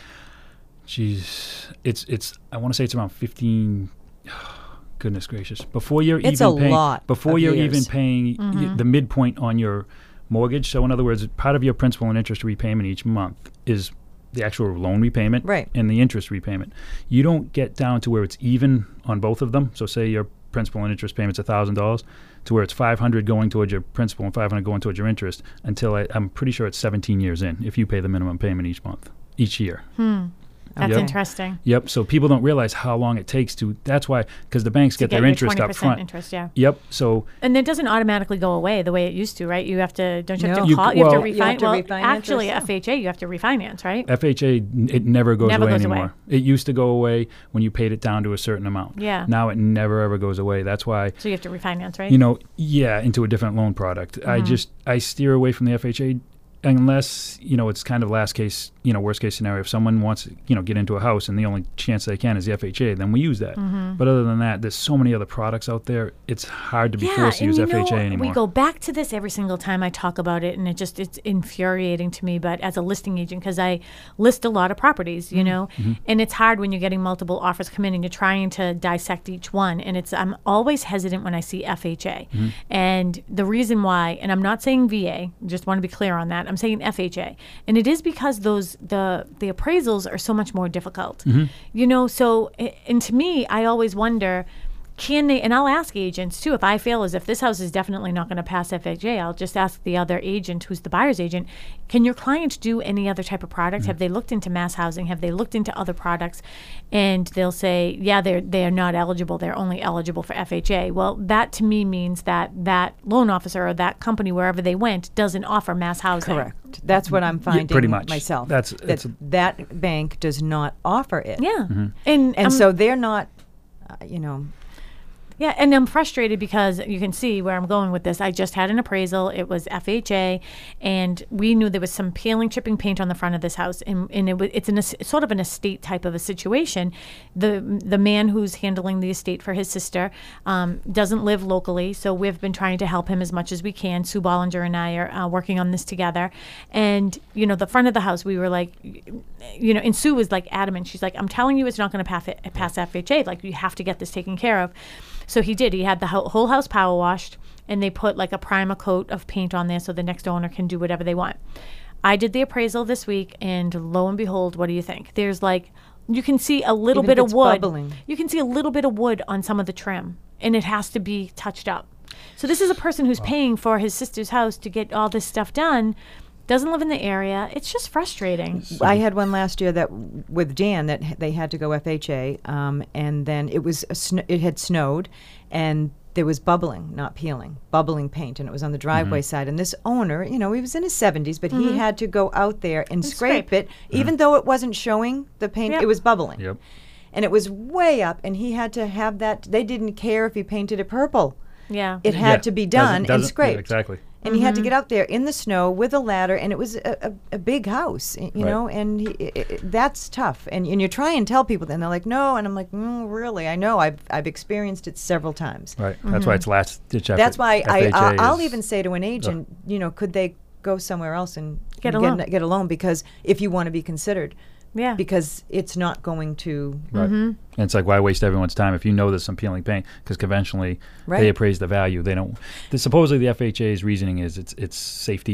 Speaker 4: geez, it's it's. I want to say it's around fifteen. Goodness gracious! Before you're
Speaker 3: It's
Speaker 4: even
Speaker 3: a
Speaker 4: paying,
Speaker 3: lot
Speaker 4: before
Speaker 3: of
Speaker 4: you're
Speaker 3: years.
Speaker 4: even paying y- the midpoint on your mortgage. So in other words, part of your principal and interest repayment each month is the actual loan repayment
Speaker 3: Right.
Speaker 4: and the interest repayment. You don't get down to where it's even on both of them. So say your principal and interest payment's one thousand dollars to where it's five hundred dollars going towards your principal and five hundred dollars going towards your interest until I, I'm pretty sure it's seventeen years in if you pay the minimum payment each month, each year.
Speaker 2: That's
Speaker 4: Yep.
Speaker 2: interesting.
Speaker 4: Yep. So people don't realize how long it takes to. That's why, because the banks
Speaker 2: To
Speaker 4: get,
Speaker 2: get
Speaker 4: their
Speaker 2: your
Speaker 4: interest
Speaker 2: twenty
Speaker 4: up
Speaker 2: percent
Speaker 4: front.
Speaker 2: interest, yeah.
Speaker 4: Yep. So
Speaker 2: And it doesn't automatically go away the way it used to, right? You have to, don't you have
Speaker 3: No.
Speaker 2: to
Speaker 4: You
Speaker 2: call,
Speaker 4: c-
Speaker 2: you have to
Speaker 4: well-
Speaker 2: refinance?
Speaker 3: You have to
Speaker 2: well,
Speaker 3: refinance or
Speaker 2: actually,
Speaker 3: sell.
Speaker 2: F H A, you have to refinance, right?
Speaker 4: F H A, n- it never goes
Speaker 2: Never
Speaker 4: away
Speaker 2: goes away.
Speaker 4: anymore. It used to go away when you paid it down to a certain amount.
Speaker 2: Yeah.
Speaker 4: Now it never ever goes away. That's why,
Speaker 2: So you have to refinance, right?
Speaker 4: you know, yeah, into a different loan product. I
Speaker 2: Mm-hmm.
Speaker 4: just I steer away from the F H A unless, you know, it's kind of last case, you know, worst case scenario. If someone wants, you know, get into a house and the only chance they can is the F H A, then we use that.
Speaker 2: Mm-hmm.
Speaker 4: But other than that, there's so many other products out there. It's hard to be
Speaker 2: yeah,
Speaker 4: forced to
Speaker 2: and
Speaker 4: use
Speaker 2: you
Speaker 4: F H A
Speaker 2: know,
Speaker 4: anymore.
Speaker 2: we go back to this every single time I talk about it, and it just it's infuriating to me. But as a listing agent, because I list a lot of properties, you know,
Speaker 4: Mm-hmm.
Speaker 2: and it's hard when you're getting multiple offers come in and you're trying to dissect each one. And it's I'm always hesitant when I see F H A,
Speaker 4: Mm-hmm.
Speaker 2: and the reason why, and I'm not saying V A, just want to be clear on that. I'm saying F H A, and it is because those the the appraisals are so much more difficult,
Speaker 4: Mm-hmm.
Speaker 2: you know. So, a- and to me, I always wonder. Can they, and I'll ask agents too, if I feel as if this house is definitely not going to pass F H A, I'll just ask the other agent who's the buyer's agent, can your client do any other type of product? Have they looked into mass housing? Have they looked into other products? And they'll say, yeah, they're, they're not eligible. They're only eligible for F H A. Well, that to me means that that loan officer or that company, wherever they went, doesn't offer mass housing.
Speaker 3: Correct. That's what I'm finding
Speaker 4: pretty much.
Speaker 3: myself.
Speaker 4: That's-
Speaker 3: that
Speaker 4: that's a-
Speaker 3: that bank does not offer it.
Speaker 2: Yeah.
Speaker 4: Mm-hmm.
Speaker 2: And,
Speaker 3: And
Speaker 2: um,
Speaker 3: so they're not, uh, you know,
Speaker 2: Yeah, and I'm frustrated because you can see where I'm going with this. I just had an appraisal. It was F H A, and we knew there was some peeling, chipping paint on the front of this house, and, and it was, it's an, es- sort of an estate type of a situation. The the man who's handling the estate for his sister um, doesn't live locally, so we've been trying to help him as much as we can. Sue Bollinger and I are uh, working on this together. And, you know, the front of the house, we were like, you know, and Sue was like adamant. She's like, I'm telling you it's not going to pass, pass F H A. Like, you have to get this taken care of. So he did. He had the ho- whole house power washed, and they put like a primer coat of paint on there so the next owner can do whatever they want. I did the appraisal this week, and lo and behold, what do you think? There's like, you can see a little
Speaker 3: Even
Speaker 2: bit
Speaker 3: if
Speaker 2: of
Speaker 3: it's
Speaker 2: wood.
Speaker 3: bubbling.
Speaker 2: You can see a little bit of wood on some of the trim, and it has to be touched up. So this is a person who's paying for his sister's house to get all this stuff done, doesn't live in the area. It's just frustrating.
Speaker 3: I had one last year that with Dan that h- they had to go F H A, um, and then it was a sn- it had snowed, and there was bubbling, not peeling, bubbling paint, and it was on the driveway side. And this owner, you know, he was in his seventies, but he had to go out there and, scrape,
Speaker 2: scrape.
Speaker 3: it, even though it wasn't showing the paint,
Speaker 2: Yep.
Speaker 3: it was bubbling.
Speaker 4: Yep.
Speaker 3: And it was way up, and he had to have that. They didn't care if he painted it purple.
Speaker 2: Yeah.
Speaker 3: It had
Speaker 4: Yeah,
Speaker 3: to be
Speaker 4: doesn't-
Speaker 3: done and
Speaker 4: doesn't- yeah,
Speaker 3: scraped.
Speaker 4: exactly.
Speaker 3: And he had to get out there in the snow with a ladder, and it was a, a, a big house, y- you
Speaker 4: Right.
Speaker 3: know, and he, i i that's tough. And, and you try and tell people, and they're like, no. And I'm like, mm, really? I know. I've, I've experienced it several times.
Speaker 4: Right. That's why it's last ditch effort.
Speaker 3: That's why I,
Speaker 4: F H A
Speaker 3: I, I'll
Speaker 4: is-
Speaker 3: even say to an agent, you know, could they go somewhere else and
Speaker 2: Get a
Speaker 3: get,
Speaker 2: loan.
Speaker 3: an- get a loan? Because if you want to be considered,
Speaker 2: Yeah.
Speaker 3: because it's not going to.
Speaker 4: Right. And it's like, why waste everyone's time if you know there's some peeling paint? Because conventionally,
Speaker 3: Right.
Speaker 4: they appraise the value. They don't. The, supposedly, the F H A's reasoning is it's it's safety.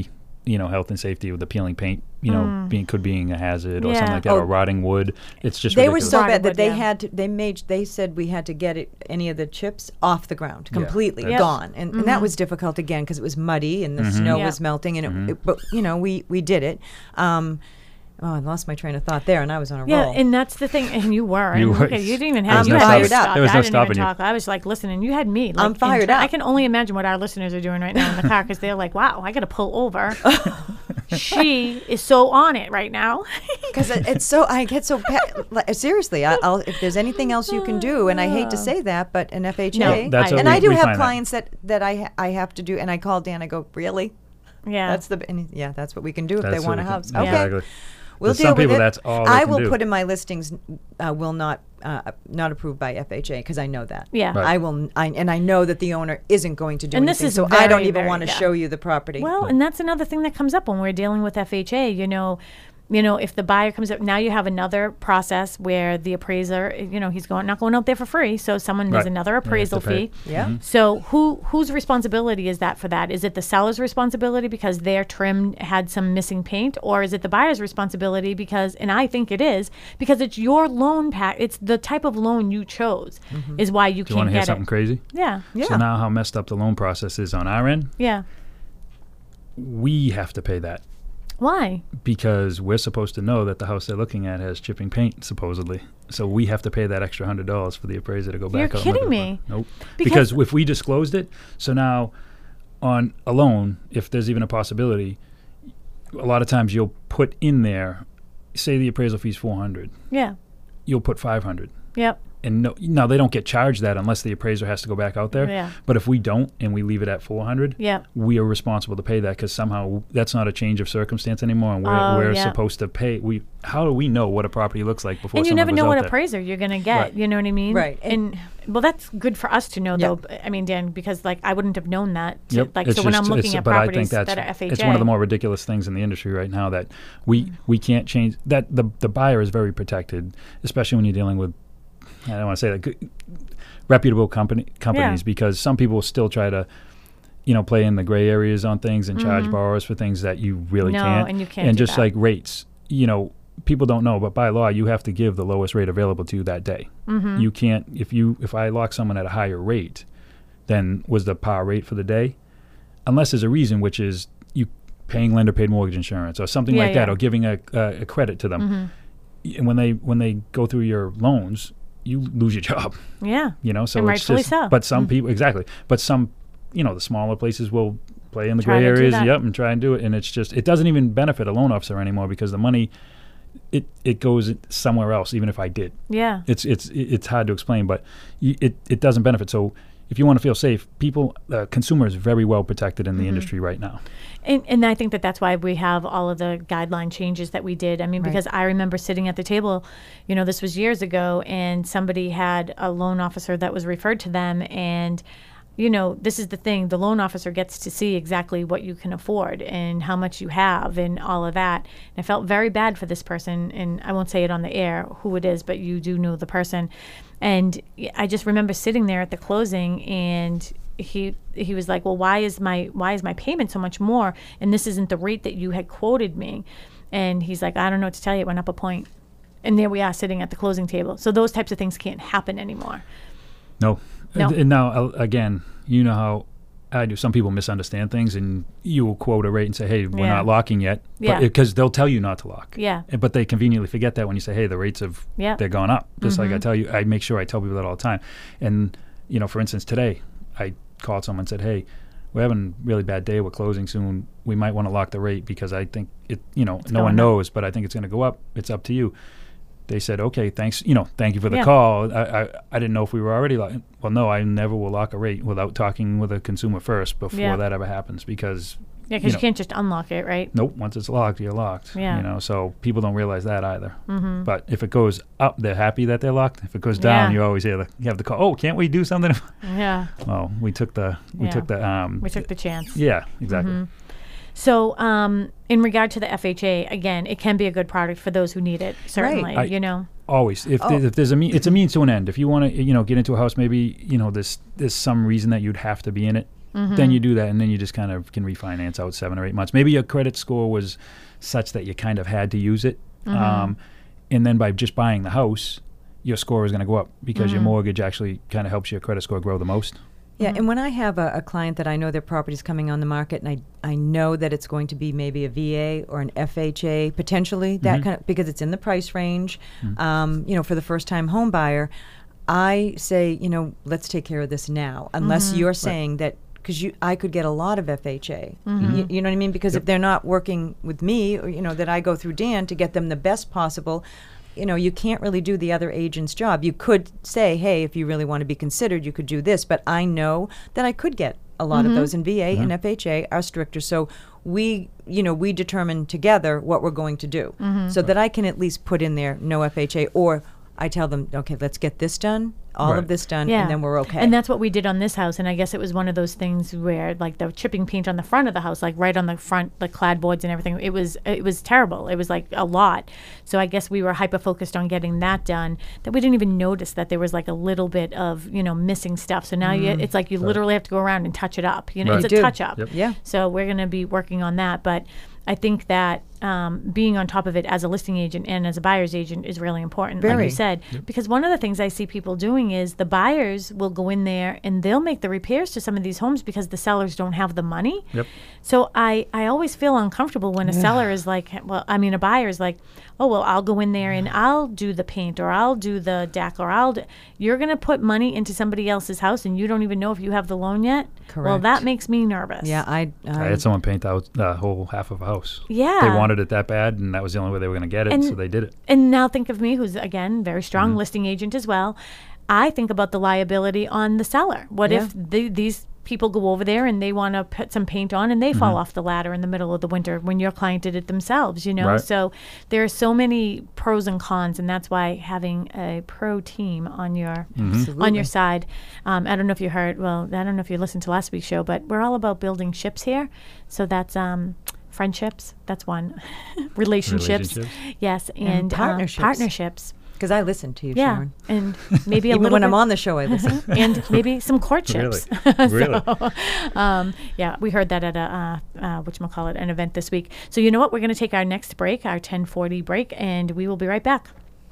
Speaker 4: you know, health and safety with the peeling paint, you know,
Speaker 2: Mm.
Speaker 4: being could being a hazard or
Speaker 2: Yeah.
Speaker 4: something like that,
Speaker 3: Oh.
Speaker 4: or rotting wood. It's just
Speaker 3: They were
Speaker 4: ridiculous.
Speaker 3: so
Speaker 2: Rotted
Speaker 3: bad that
Speaker 2: wood,
Speaker 3: they
Speaker 2: yeah.
Speaker 3: had to. They made. They said we had to get it any of the chips off the ground,
Speaker 4: Yeah,
Speaker 3: completely
Speaker 4: that's-
Speaker 3: gone, and, and that was difficult again because it was muddy and the
Speaker 4: Mm-hmm.
Speaker 3: snow
Speaker 2: Yeah.
Speaker 3: was melting, and it, it. But you know, we we did it. Um, oh, I lost my train of thought there, and I was on a
Speaker 2: Yeah,
Speaker 3: roll.
Speaker 2: and that's the thing. And you were.
Speaker 4: You
Speaker 2: and
Speaker 4: were.
Speaker 2: look at- you didn't even
Speaker 4: There
Speaker 2: have.
Speaker 3: was
Speaker 2: You
Speaker 3: no
Speaker 2: had
Speaker 3: stopping-
Speaker 2: me stopped.
Speaker 4: there was
Speaker 2: I
Speaker 4: no
Speaker 2: didn't even
Speaker 4: stopping you.
Speaker 2: talk. I was like listening. You had me. Like,
Speaker 3: I'm fired
Speaker 2: in tra-
Speaker 3: up.
Speaker 2: I can only imagine what our listeners are doing right now in the car because they're like, "Wow, I got to pull over." She is so on it right now.
Speaker 3: Because it, it's so, I get so pa- like, seriously. I, I'll if there's anything else you can do, and I hate to say that, but an F H A.
Speaker 2: No,
Speaker 4: That's what
Speaker 3: and
Speaker 4: we-
Speaker 3: I do
Speaker 4: we
Speaker 3: have
Speaker 4: find that.
Speaker 3: clients that that I ha- I have to do, and I call Dan. I go, really?
Speaker 2: Yeah,
Speaker 3: That's the and yeah. That's what we can do if
Speaker 4: That's
Speaker 3: they
Speaker 4: what
Speaker 3: want a
Speaker 4: we can-
Speaker 3: house. Okay.
Speaker 4: Exactly.
Speaker 3: We'll
Speaker 4: For
Speaker 3: deal
Speaker 4: some
Speaker 3: with
Speaker 4: people,
Speaker 3: it.
Speaker 4: that's all they
Speaker 3: I
Speaker 4: can
Speaker 3: will
Speaker 4: do.
Speaker 3: put in my listings. Uh, will not uh, not approved by F H A because I know that.
Speaker 2: Yeah. Right.
Speaker 3: I will, n- I, and I know that the owner isn't going to do
Speaker 2: And this
Speaker 3: anything.
Speaker 2: is
Speaker 3: so I don't
Speaker 2: very,
Speaker 3: even
Speaker 2: very-
Speaker 3: want to
Speaker 2: yeah.
Speaker 3: show you the property.
Speaker 2: Well, and that's another thing that comes up when we're dealing with F H A. You know, you know, if the buyer comes up, now you have another process where the appraiser, you know, he's going not going out there for free. So someone there's
Speaker 4: Right.
Speaker 2: another
Speaker 4: You have to
Speaker 2: appraisal
Speaker 4: pay.
Speaker 2: fee.
Speaker 3: Yeah.
Speaker 2: So who whose responsibility is that for that? Is it the seller's responsibility because their trim had some missing paint, or is it the buyer's responsibility because? And I think it is because it's your loan pack. It's the type of loan you chose is why you
Speaker 4: Do you want
Speaker 2: can't
Speaker 4: to hear
Speaker 2: get
Speaker 4: something
Speaker 2: it.
Speaker 4: crazy?
Speaker 2: Yeah.
Speaker 3: Yeah.
Speaker 4: So now how messed up the loan process is on our end,
Speaker 2: Yeah.
Speaker 4: we have to pay that
Speaker 2: Why?
Speaker 4: because we're supposed to know that the house they're looking at has chipping paint, supposedly. So we have to pay that extra hundred dollars for the appraiser to go
Speaker 2: You're
Speaker 4: back out. and look
Speaker 2: kidding
Speaker 4: at the
Speaker 2: me.
Speaker 4: pro- Nope.
Speaker 2: Because-
Speaker 4: Because if we disclosed it, so now on a loan, if there's even a possibility, a lot of times you'll put in there, say the appraisal fee's four hundred,
Speaker 2: Yeah.
Speaker 4: you'll put five hundred.
Speaker 2: Yep.
Speaker 4: And no, now they don't get charged that unless the appraiser has to go back out there.
Speaker 2: Yeah.
Speaker 4: But if we don't and we leave it at four hundred,
Speaker 2: Yep.
Speaker 4: we are responsible to pay that because somehow that's not a change of circumstance anymore, and we're,
Speaker 2: Oh,
Speaker 4: we're
Speaker 2: yeah.
Speaker 4: supposed to pay. We how do we know what a property looks like before?
Speaker 2: And you
Speaker 4: someone
Speaker 2: never
Speaker 4: goes
Speaker 2: know
Speaker 4: out
Speaker 2: what
Speaker 4: there?
Speaker 2: appraiser you're going to get.
Speaker 4: Right.
Speaker 2: You know what I mean?
Speaker 3: Right.
Speaker 2: And, well, that's good for us to know,
Speaker 3: Yeah.
Speaker 2: though. b- I mean, Dan, because like I wouldn't have known that. To,
Speaker 4: Yep.
Speaker 2: Like
Speaker 4: It's
Speaker 2: so, when
Speaker 4: just-
Speaker 2: I'm looking
Speaker 4: it's-
Speaker 2: at
Speaker 4: but I
Speaker 2: properties
Speaker 4: think that's,
Speaker 2: that are F H A,
Speaker 4: it's one of the more ridiculous things in the industry right now that we we can't change. That the the buyer is very protected, especially when you're dealing with. I don't want to say that good, reputable company companies
Speaker 2: Yeah.
Speaker 4: because some people still try to, you know, play in the gray areas on things and charge borrowers for things that you really
Speaker 2: No,
Speaker 4: can't.
Speaker 2: and you can't
Speaker 4: And
Speaker 2: do
Speaker 4: just
Speaker 2: that.
Speaker 4: like rates, you know, people don't know, but by law you have to give the lowest rate available to you that day.
Speaker 2: Mm-hmm.
Speaker 4: You can't if you if I lock someone at a higher rate than was the par rate for the day, unless there's a reason, which is you paying lender paid mortgage insurance or something
Speaker 2: Yeah,
Speaker 4: like that,
Speaker 2: yeah.
Speaker 4: or giving a, a, a credit to them.
Speaker 2: Mm-hmm.
Speaker 4: And when they when they go through your loans, you lose your job.
Speaker 2: Yeah.
Speaker 4: You know, so
Speaker 2: And
Speaker 4: it's
Speaker 2: rightfully
Speaker 4: just.
Speaker 2: so.
Speaker 4: But some
Speaker 2: Mm.
Speaker 4: people exactly. But some, you know, the smaller places will play in the
Speaker 2: Try
Speaker 4: gray
Speaker 2: to do
Speaker 4: areas.
Speaker 2: that.
Speaker 4: Yep, and try and do it, and it's just it doesn't even benefit a loan officer anymore because the money, it it goes somewhere else. Even if I did,
Speaker 2: Yeah.
Speaker 4: it's it's it's hard to explain, but y- it it doesn't benefit. So if you want to feel safe, people, uh, consumer is very well protected in the
Speaker 2: Mm-hmm.
Speaker 4: industry right now.
Speaker 2: And, and I think that that's why we have all of the guideline changes that we did. I mean,
Speaker 3: Right.
Speaker 2: because I remember sitting at the table, you know, this was years ago, and somebody had a loan officer that was referred to them. And, you know, this is the thing, the loan officer gets to see exactly what you can afford and how much you have and all of that. And I felt very bad for this person. And I won't say it on the air who it is, but you do know the person. And I just remember sitting there at the closing, and he he was like, well, why is my why is my payment so much more, and this isn't the rate that you had quoted me? And he's like, I don't know what to tell you, it went up a point. And there we are sitting at the closing table. So those types of things can't happen anymore.
Speaker 4: No.
Speaker 2: No.
Speaker 4: And, and now, uh, again, you know how I do. Some people misunderstand things, and you will quote a rate and say, hey, we're
Speaker 2: Yeah.
Speaker 4: not locking yet.
Speaker 2: Yeah.
Speaker 4: Because they'll tell you not to lock.
Speaker 2: Yeah.
Speaker 4: Uh, But they conveniently forget that when you say, hey, the rates have,
Speaker 2: Yeah.
Speaker 4: they're gone up. Just like I
Speaker 2: Mhm.
Speaker 4: tell you, I make sure I tell people that all the time. And, you know, for instance, today, I called someone and said, hey, we're having a really bad day. We're closing soon. We might want to lock the rate because I think it, you know, no one
Speaker 2: going up.
Speaker 4: knows, but I think it's going to go up. It's up to you. They said, okay, thanks, you know, thank you for the
Speaker 2: Yeah.
Speaker 4: call. I, I I didn't know if we were already locked. Well, no, I never will lock a rate without talking with a consumer first before
Speaker 2: Yeah.
Speaker 4: that ever happens because,
Speaker 2: Yeah, because you,
Speaker 4: know,
Speaker 2: can't just unlock it, right?
Speaker 4: nope, once it's locked, you're locked.
Speaker 2: Yeah.
Speaker 4: You know, so people don't realize that either.
Speaker 2: Mm-hmm.
Speaker 4: But if it goes up, they're happy that they're locked. If it goes down,
Speaker 2: Yeah.
Speaker 4: you always hear the, you have the call, oh, can't we do something?
Speaker 2: Yeah,
Speaker 4: Well, we took the, we
Speaker 2: Yeah.
Speaker 4: took the, um,
Speaker 2: we took the chance.
Speaker 4: yeah, exactly.
Speaker 2: Mhm. So, um, in regard to the F H A, again, it can be a good product for those who need it. Certainly,
Speaker 4: I-
Speaker 2: you know.
Speaker 4: Always, if,
Speaker 3: Oh.
Speaker 4: there, if there's a me- it's a means to an end. If you want to, you know, get into a house, maybe you know, there's there's some reason that you'd have to be in it.
Speaker 2: Mm-hmm.
Speaker 4: then you do that, and then you just kind of can refinance out seven or eight months. Maybe your credit score was such that you kind of had to use it.
Speaker 2: Mm-hmm.
Speaker 4: Um, and then by just buying the house, your score is going to go up because
Speaker 2: Mm-hmm.
Speaker 4: your mortgage actually kind of helps your credit score grow the most.
Speaker 3: Yeah, and when I have a, a client that I know their property's coming on the market, and I I know that it's going to be maybe a V A or an F H A potentially, that kind of, because it's in the price range, um, you know, for the first time home buyer, I say, you know, let's take care of this now, unless you're saying that, because you, I could get a lot of F H A. You, you know what I mean? Because if they're not working with me, or, you know, that I go through Dan to get them the best possible, you know, you can't really do the other agent's job. You could say, hey, if you really want to be considered, you could do this. But I know that I could get a lot of those in V A and F H A are stricter. So we, you know, we determine together what we're going to do so that I can at least put in there no F H A, or I tell them, okay, let's get this done, all
Speaker 4: Right.
Speaker 3: of this done,
Speaker 2: Yeah.
Speaker 3: and then we're okay.
Speaker 2: And that's what we did on this house. And I guess it was one of those things where, like, the chipping paint on the front of the house, like right on the front, the clad boards and everything, it was it was terrible. It was like a lot. So I guess we were hyper focused on getting that done that we didn't even notice that there was like a little bit of, you know, missing stuff. So now you, it's like you literally have to go around and touch it up. You know,
Speaker 4: Right.
Speaker 2: it's
Speaker 3: You
Speaker 2: a
Speaker 3: do.
Speaker 2: touch up.
Speaker 4: Yep.
Speaker 3: Yeah.
Speaker 2: So we're going to be working on that. But I think that um, being on top of it as a listing agent and as a buyer's agent is really important, like
Speaker 3: Very.
Speaker 2: you said. Because one of the things I see people doing is the buyers will go in there and they'll make the repairs to some of these homes because the sellers don't have the money.
Speaker 4: Yep.
Speaker 2: So I, I always feel uncomfortable when a seller is like, well, I mean, a buyer is like, oh, well, I'll go in there and I'll do the paint or I'll do the deck or I'll do. You're going to put money into somebody else's house and you don't even know if you have the loan yet? Well,
Speaker 3: Correct.
Speaker 2: that makes me nervous.
Speaker 3: yeah, I,
Speaker 4: I
Speaker 3: I
Speaker 4: had someone paint out the whole half of a house.
Speaker 2: Yeah.
Speaker 4: They wanted it that bad, and that was the only way they were going to get it,
Speaker 2: And-
Speaker 4: so they did it.
Speaker 2: And now think of me, who's, again, very strong
Speaker 4: Mm-hmm.
Speaker 2: listing agent as well. I think about the liability on the seller. What
Speaker 3: Yeah.
Speaker 2: if the, these people go over there and they want to put some paint on and they fall off the ladder in the middle of the winter when your client did it themselves, you know?
Speaker 4: Right.
Speaker 2: So there are so many pros and cons, and that's why having a pro team on your on
Speaker 3: Absolutely.
Speaker 2: your side. Um, I don't know if you heard, well, I don't know if you listened to last week's show, but we're all about building ships here. So that's um, friendships. That's one. Relationships.
Speaker 4: Relationships.
Speaker 2: Yes. And,
Speaker 3: And
Speaker 2: um,
Speaker 3: partnerships.
Speaker 2: partnerships.
Speaker 3: because I listen to you,
Speaker 2: Yeah.
Speaker 3: Sharon.
Speaker 2: And maybe a
Speaker 3: Even
Speaker 2: little
Speaker 3: when
Speaker 2: bit,
Speaker 3: I'm on the show, I listen.
Speaker 2: and maybe some courtships.
Speaker 4: Really?
Speaker 2: So, um, yeah, we heard that at a uh, uh, whatchamacallit, an event this week. So you know what? We're going to take our next break, our ten forty break, and we will be right back.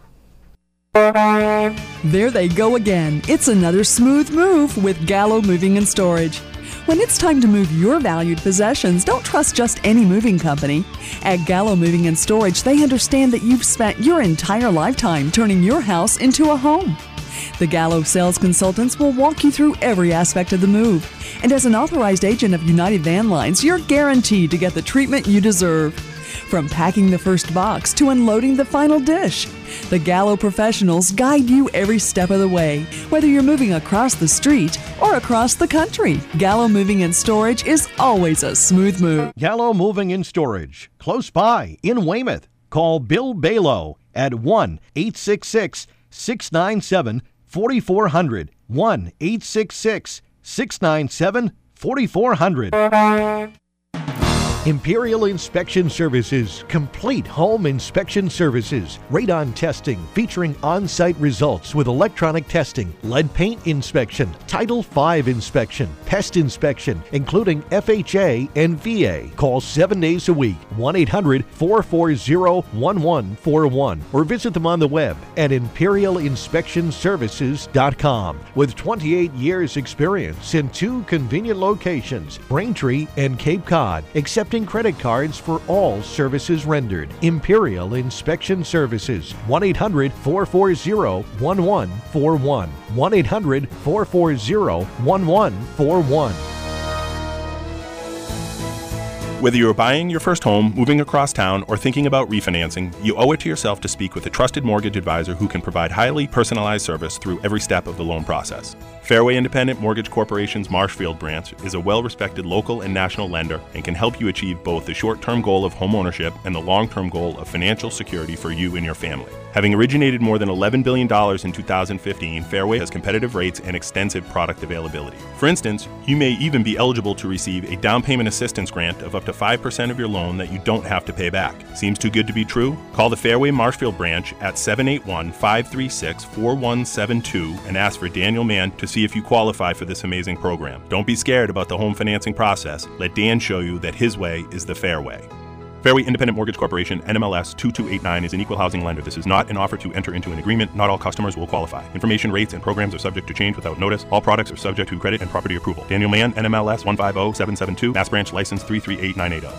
Speaker 5: There they go again. It's another smooth move with Gallo Moving and Storage. When it's time to move your valued possessions, don't trust just any moving company. At Gallo Moving and Storage, they understand that you've spent your entire lifetime turning your house into a home. The Gallo sales consultants will walk you through every aspect of the move. And as an authorized agent of United Van Lines, you're guaranteed to get the treatment you deserve. From packing the first box to unloading the final dish, the Gallo professionals guide you every step of the way, whether you're moving across the street or across the country. Gallo Moving and Storage is always a smooth move.
Speaker 1: Gallo Moving and Storage, close by in Weymouth. Call Bill Balo at one eight six six, six nine seven, four four zero zero. one eight six six, six nine seven, four four zero zero. Imperial Inspection Services, complete home inspection services. Radon testing featuring on-site results with electronic testing, lead paint inspection, Title five inspection, pest inspection, including F H A and V A. Call seven days a week, one eight hundred, four four zero, one one four one, or visit them on the web at imperial inspection services dot com. With twenty-eight years experience in two convenient locations, Braintree and Cape Cod, accepting credit cards for all services rendered. Imperial Inspection Services, one eight hundred, four four zero, one one four one, one eight hundred, four four zero, one one four one.
Speaker 6: Whether you're buying your first home, moving across town, or thinking about refinancing, you owe it to yourself to speak with a trusted mortgage advisor who can provide highly personalized service through every step of the loan process. Fairway Independent Mortgage Corporation's Marshfield branch is a well-respected local and national lender and can help you achieve both the short-term goal of homeownership and the long-term goal of financial security for you and your family. Having originated more than eleven billion dollars in two thousand fifteen, Fairway has competitive rates and extensive product availability. For instance, you may even be eligible to receive a down payment assistance grant of up to five percent of your loan that you don't have to pay back. Seems too good to be true? Call the Fairway Marshfield branch at seven eight one, five three six, four one seven two and ask for Daniel Mann to see if you qualify for this amazing program. Don't be scared about the home financing process. Let Dan show you that his way is the fair way. Fairway Independent Mortgage Corporation, N M L S two two eight nine, is an equal housing lender. This is not an offer to enter into an agreement. Not all customers will qualify. Information, rates, and programs are subject to change without notice. All products are subject to credit and property approval. Daniel Mann, N M L S one five zero seven seven two, Mass Branch License three three eight nine eight zero.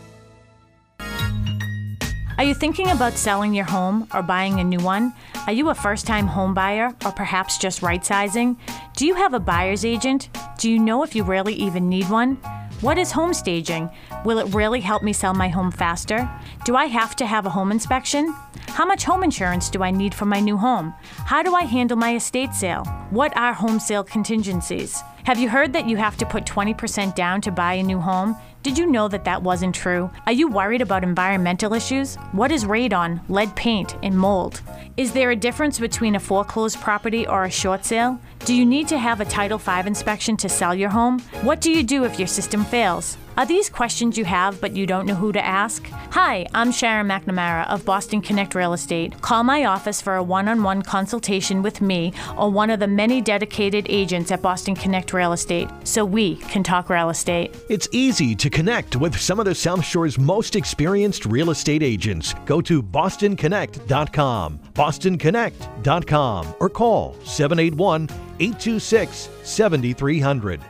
Speaker 2: Are you thinking about selling your home or buying a new one? Are you a first-time home buyer or perhaps just right-sizing? Do you have a buyer's agent? Do you know if you really even need one? What is home staging? Will it really help me sell my home faster? Do I have to have a home inspection? How much home insurance do I need for my new home? How do I handle my estate sale? What are home sale contingencies? Have you heard that you have to put twenty percent down to buy a new home? Did you know that that wasn't true? Are you worried about environmental issues? What is radon, lead paint, and mold? Is there a difference between a foreclosed property or a short sale? Do you need to have a Title five inspection to sell your home? What do you do if your system fails? Are these questions you have but you don't know who to ask? Hi, I'm Sharon McNamara of Boston Connect Real Estate. Call my office for a one-on-one consultation with me or one of the many dedicated agents at Boston Connect Real Estate so we can talk real estate.
Speaker 1: It's easy to connect with some of the South Shore's most experienced real estate agents. Go to boston connect dot com, boston connect dot com, or call seven eight one, eight two six, seven three zero zero.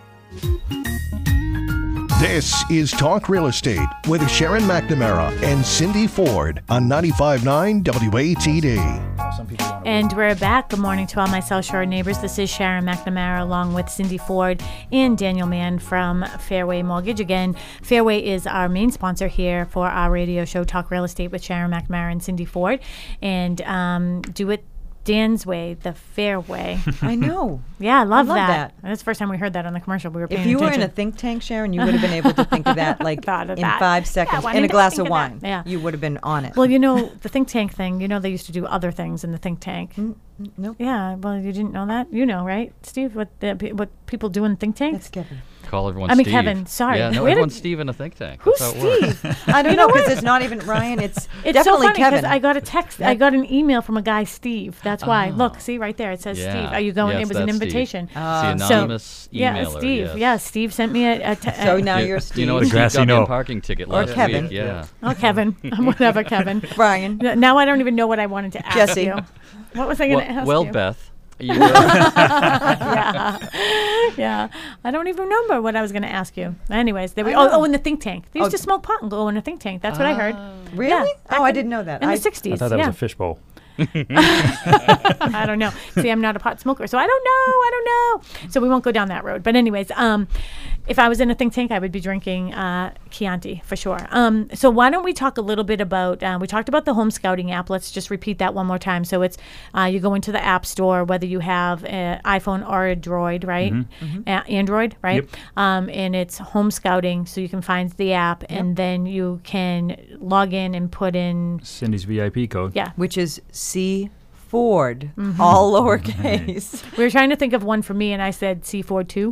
Speaker 7: This is Talk Real Estate with Sharon McNamara and Cindy Ford on ninety-five point nine W A T D.
Speaker 2: And we're back. Good morning to all my South Shore neighbors. This is Sharon McNamara along with Cindy Ford and Daniel Mann from Fairway Mortgage. Again, Fairway is our main sponsor here for our radio show, Talk Real Estate with Sharon McNamara and Cindy Ford. And um, do it Dan's way, the fair way.
Speaker 3: I know.
Speaker 2: Yeah, I love,
Speaker 3: I love
Speaker 2: that.
Speaker 3: that.
Speaker 2: That's the first time we heard that on the commercial. We were paying
Speaker 3: If you
Speaker 2: attention.
Speaker 3: were in a think tank, Sharon, you would have been able to think of that like
Speaker 2: Thought of
Speaker 3: in
Speaker 2: that.
Speaker 3: five
Speaker 2: Yeah,
Speaker 3: seconds
Speaker 2: why
Speaker 3: in a
Speaker 2: didn't I
Speaker 3: glass
Speaker 2: think
Speaker 3: of
Speaker 2: of
Speaker 3: wine.
Speaker 2: that? Yeah.
Speaker 3: You would have been on it.
Speaker 2: Well, you know, the think tank thing, you know, they used to do other things in the think tank.
Speaker 3: Mm, mm, nope.
Speaker 2: Yeah, well, you didn't know that? You know, right, Steve, what the, pe- what people do in think tanks?
Speaker 3: That's Kevin.
Speaker 8: Call everyone
Speaker 2: I mean,
Speaker 8: Steve.
Speaker 2: Kevin, sorry.
Speaker 8: Yeah, no,
Speaker 2: Where
Speaker 8: everyone's
Speaker 2: did-
Speaker 8: Steve in a think tank.
Speaker 2: Who's
Speaker 8: That's how it works.
Speaker 2: Steve?
Speaker 3: I don't
Speaker 2: You
Speaker 3: know
Speaker 2: know
Speaker 3: because
Speaker 2: what?
Speaker 3: it's not even Ryan. It's,
Speaker 2: It's
Speaker 3: definitely
Speaker 2: so funny because
Speaker 3: Kevin.
Speaker 2: I got a text, I got an email from a guy, Steve. That's why.
Speaker 8: Oh.
Speaker 2: Look, see right there, it says
Speaker 8: Yeah.
Speaker 2: Steve. Are you going?
Speaker 8: Yes,
Speaker 2: it was an
Speaker 8: that's Steve.
Speaker 2: invitation.
Speaker 3: Uh,
Speaker 8: It's the
Speaker 2: So-
Speaker 8: anonymous
Speaker 2: Yeah,
Speaker 8: emailer.
Speaker 2: Steve.
Speaker 8: Yes.
Speaker 2: Yeah, Steve sent me a. a te-
Speaker 3: So
Speaker 2: a-
Speaker 3: now
Speaker 8: You-
Speaker 3: you're Steve.
Speaker 8: You know what?
Speaker 4: The
Speaker 8: Steve
Speaker 4: grassy
Speaker 8: got me a
Speaker 4: knoll.
Speaker 8: parking ticket
Speaker 3: Or
Speaker 8: last
Speaker 3: Kevin.
Speaker 8: week. Yeah.
Speaker 2: Oh, Kevin. Whatever, Kevin.
Speaker 3: Brian.
Speaker 2: N- Now I don't even know what I wanted to ask
Speaker 3: Jesse.
Speaker 2: you. What was I going
Speaker 8: Well,
Speaker 2: to ask
Speaker 8: well
Speaker 2: you?
Speaker 8: Beth. You, uh,
Speaker 2: yeah, yeah. I don't even remember what I was going to ask you. Anyways, they were,
Speaker 3: I
Speaker 2: oh,
Speaker 3: know.
Speaker 2: oh, in the think tank. They used
Speaker 3: Oh.
Speaker 2: to smoke pot and go in a think tank. That's what I heard.
Speaker 3: Really?
Speaker 2: Yeah,
Speaker 3: oh,
Speaker 2: back
Speaker 3: I
Speaker 2: in-
Speaker 3: didn't know that.
Speaker 2: In
Speaker 3: I,
Speaker 2: the sixties.
Speaker 4: I thought that
Speaker 2: yeah.
Speaker 4: was a fishbowl.
Speaker 2: I don't know. See, I'm not a pot smoker, so I don't know. I don't know. So we won't go down that road. But anyways, um, if I was in a think tank, I would be drinking uh, Chianti for sure. Um, so why don't we talk a little bit about? Uh, we talked about the home scouting app. Let's just repeat that one more time. So it's uh, you go into the app store, whether you have an iPhone or a Droid, right? A- Android, right?
Speaker 4: Yep.
Speaker 2: Um, and it's home scouting, so you can find the app, and then you can log in and put in.
Speaker 4: Cindy's V I P code.
Speaker 2: Yeah,
Speaker 3: which is C Ford, all lowercase.
Speaker 2: we were trying to think of one for me, and I said C Ford two.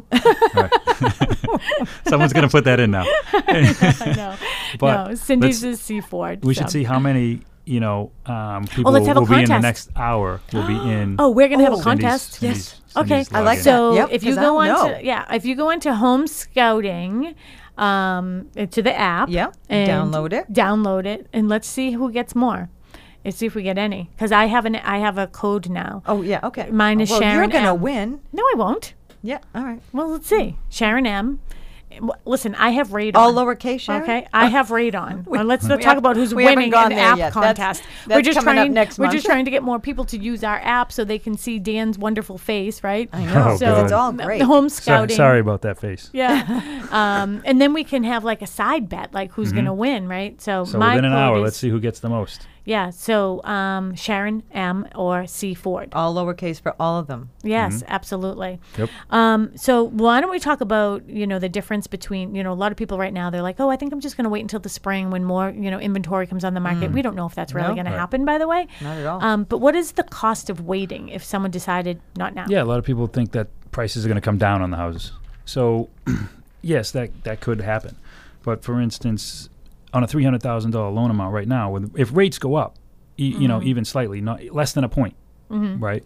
Speaker 4: Someone's going to put that in now.
Speaker 2: I know.
Speaker 4: But
Speaker 2: no, Cindy's
Speaker 4: let's-
Speaker 2: is C Ford.
Speaker 4: We
Speaker 2: so.
Speaker 4: should see how many, you know, um, people
Speaker 2: let's have a
Speaker 4: will be in the
Speaker 2: contest.
Speaker 4: next hour will be in.
Speaker 2: Oh, we're gonna have a
Speaker 3: Oh.
Speaker 2: contest.
Speaker 4: Cindy's-
Speaker 3: Yes.
Speaker 2: Okay,
Speaker 4: Cindy's
Speaker 3: I like
Speaker 4: login.
Speaker 2: so
Speaker 3: Yep,
Speaker 2: if you
Speaker 3: 'cause
Speaker 2: go
Speaker 3: I'll
Speaker 2: on
Speaker 3: know.
Speaker 2: to yeah, if you go into Home Scouting, um, uh, to the app,
Speaker 3: Yep,
Speaker 2: and
Speaker 3: download it.
Speaker 2: download it, and let's see who gets more. Let's see if we get any, because I have an I have a code now.
Speaker 3: Oh, yeah, okay.
Speaker 2: Mine is
Speaker 3: well,
Speaker 2: Sharon
Speaker 3: you're going to
Speaker 2: M.
Speaker 3: win.
Speaker 2: No, I won't.
Speaker 3: Yeah, all right.
Speaker 2: Well, let's see. Sharon M. W- Listen, I have radon.
Speaker 3: All lowercase, Sharon?
Speaker 2: Okay, I have radon.
Speaker 3: We-
Speaker 2: well, let's
Speaker 3: we
Speaker 2: not talk
Speaker 3: haven't-
Speaker 2: about who's
Speaker 3: we haven't
Speaker 2: winning
Speaker 3: gone
Speaker 2: an
Speaker 3: there
Speaker 2: app
Speaker 3: yet. That's-
Speaker 2: contest.
Speaker 3: that's
Speaker 2: we're just
Speaker 3: coming up
Speaker 2: trying.
Speaker 3: next
Speaker 2: we're
Speaker 3: month.
Speaker 2: just trying to get more people to use our app so they can see Dan's wonderful face, right?
Speaker 3: I know,
Speaker 4: Oh,
Speaker 2: so
Speaker 4: God.
Speaker 3: it's all
Speaker 2: the-
Speaker 3: great.
Speaker 2: The home
Speaker 4: So-
Speaker 2: scouting.
Speaker 4: sorry about that face.
Speaker 2: Yeah, um, and then we can have like a side bet, like who's going to win, right? So,
Speaker 4: So
Speaker 2: my
Speaker 4: within an
Speaker 2: code
Speaker 4: hour,
Speaker 2: is-
Speaker 4: let's see who gets the most.
Speaker 2: Yeah, so um, Sharon M or C Ford.
Speaker 3: All lowercase for all of them.
Speaker 2: Yes, absolutely.
Speaker 4: Yep.
Speaker 2: Um, so why don't we talk about, you know, the difference between, you know, a lot of people right now, they're like, oh, I think I'm just going to wait until the spring when more, you know, inventory comes on the market. We don't know if that's really
Speaker 3: No.
Speaker 2: going to
Speaker 4: Right.
Speaker 2: happen, by the way.
Speaker 3: Not at all.
Speaker 2: Um, but what is the cost of waiting if someone decided not now?
Speaker 4: Yeah, a lot of people think that prices are going to come down on the houses. So, yes, that that could happen. But for instance, on a three hundred thousand dollar loan amount right now, with if rates go up, e- you know, even slightly, not less than a point, right?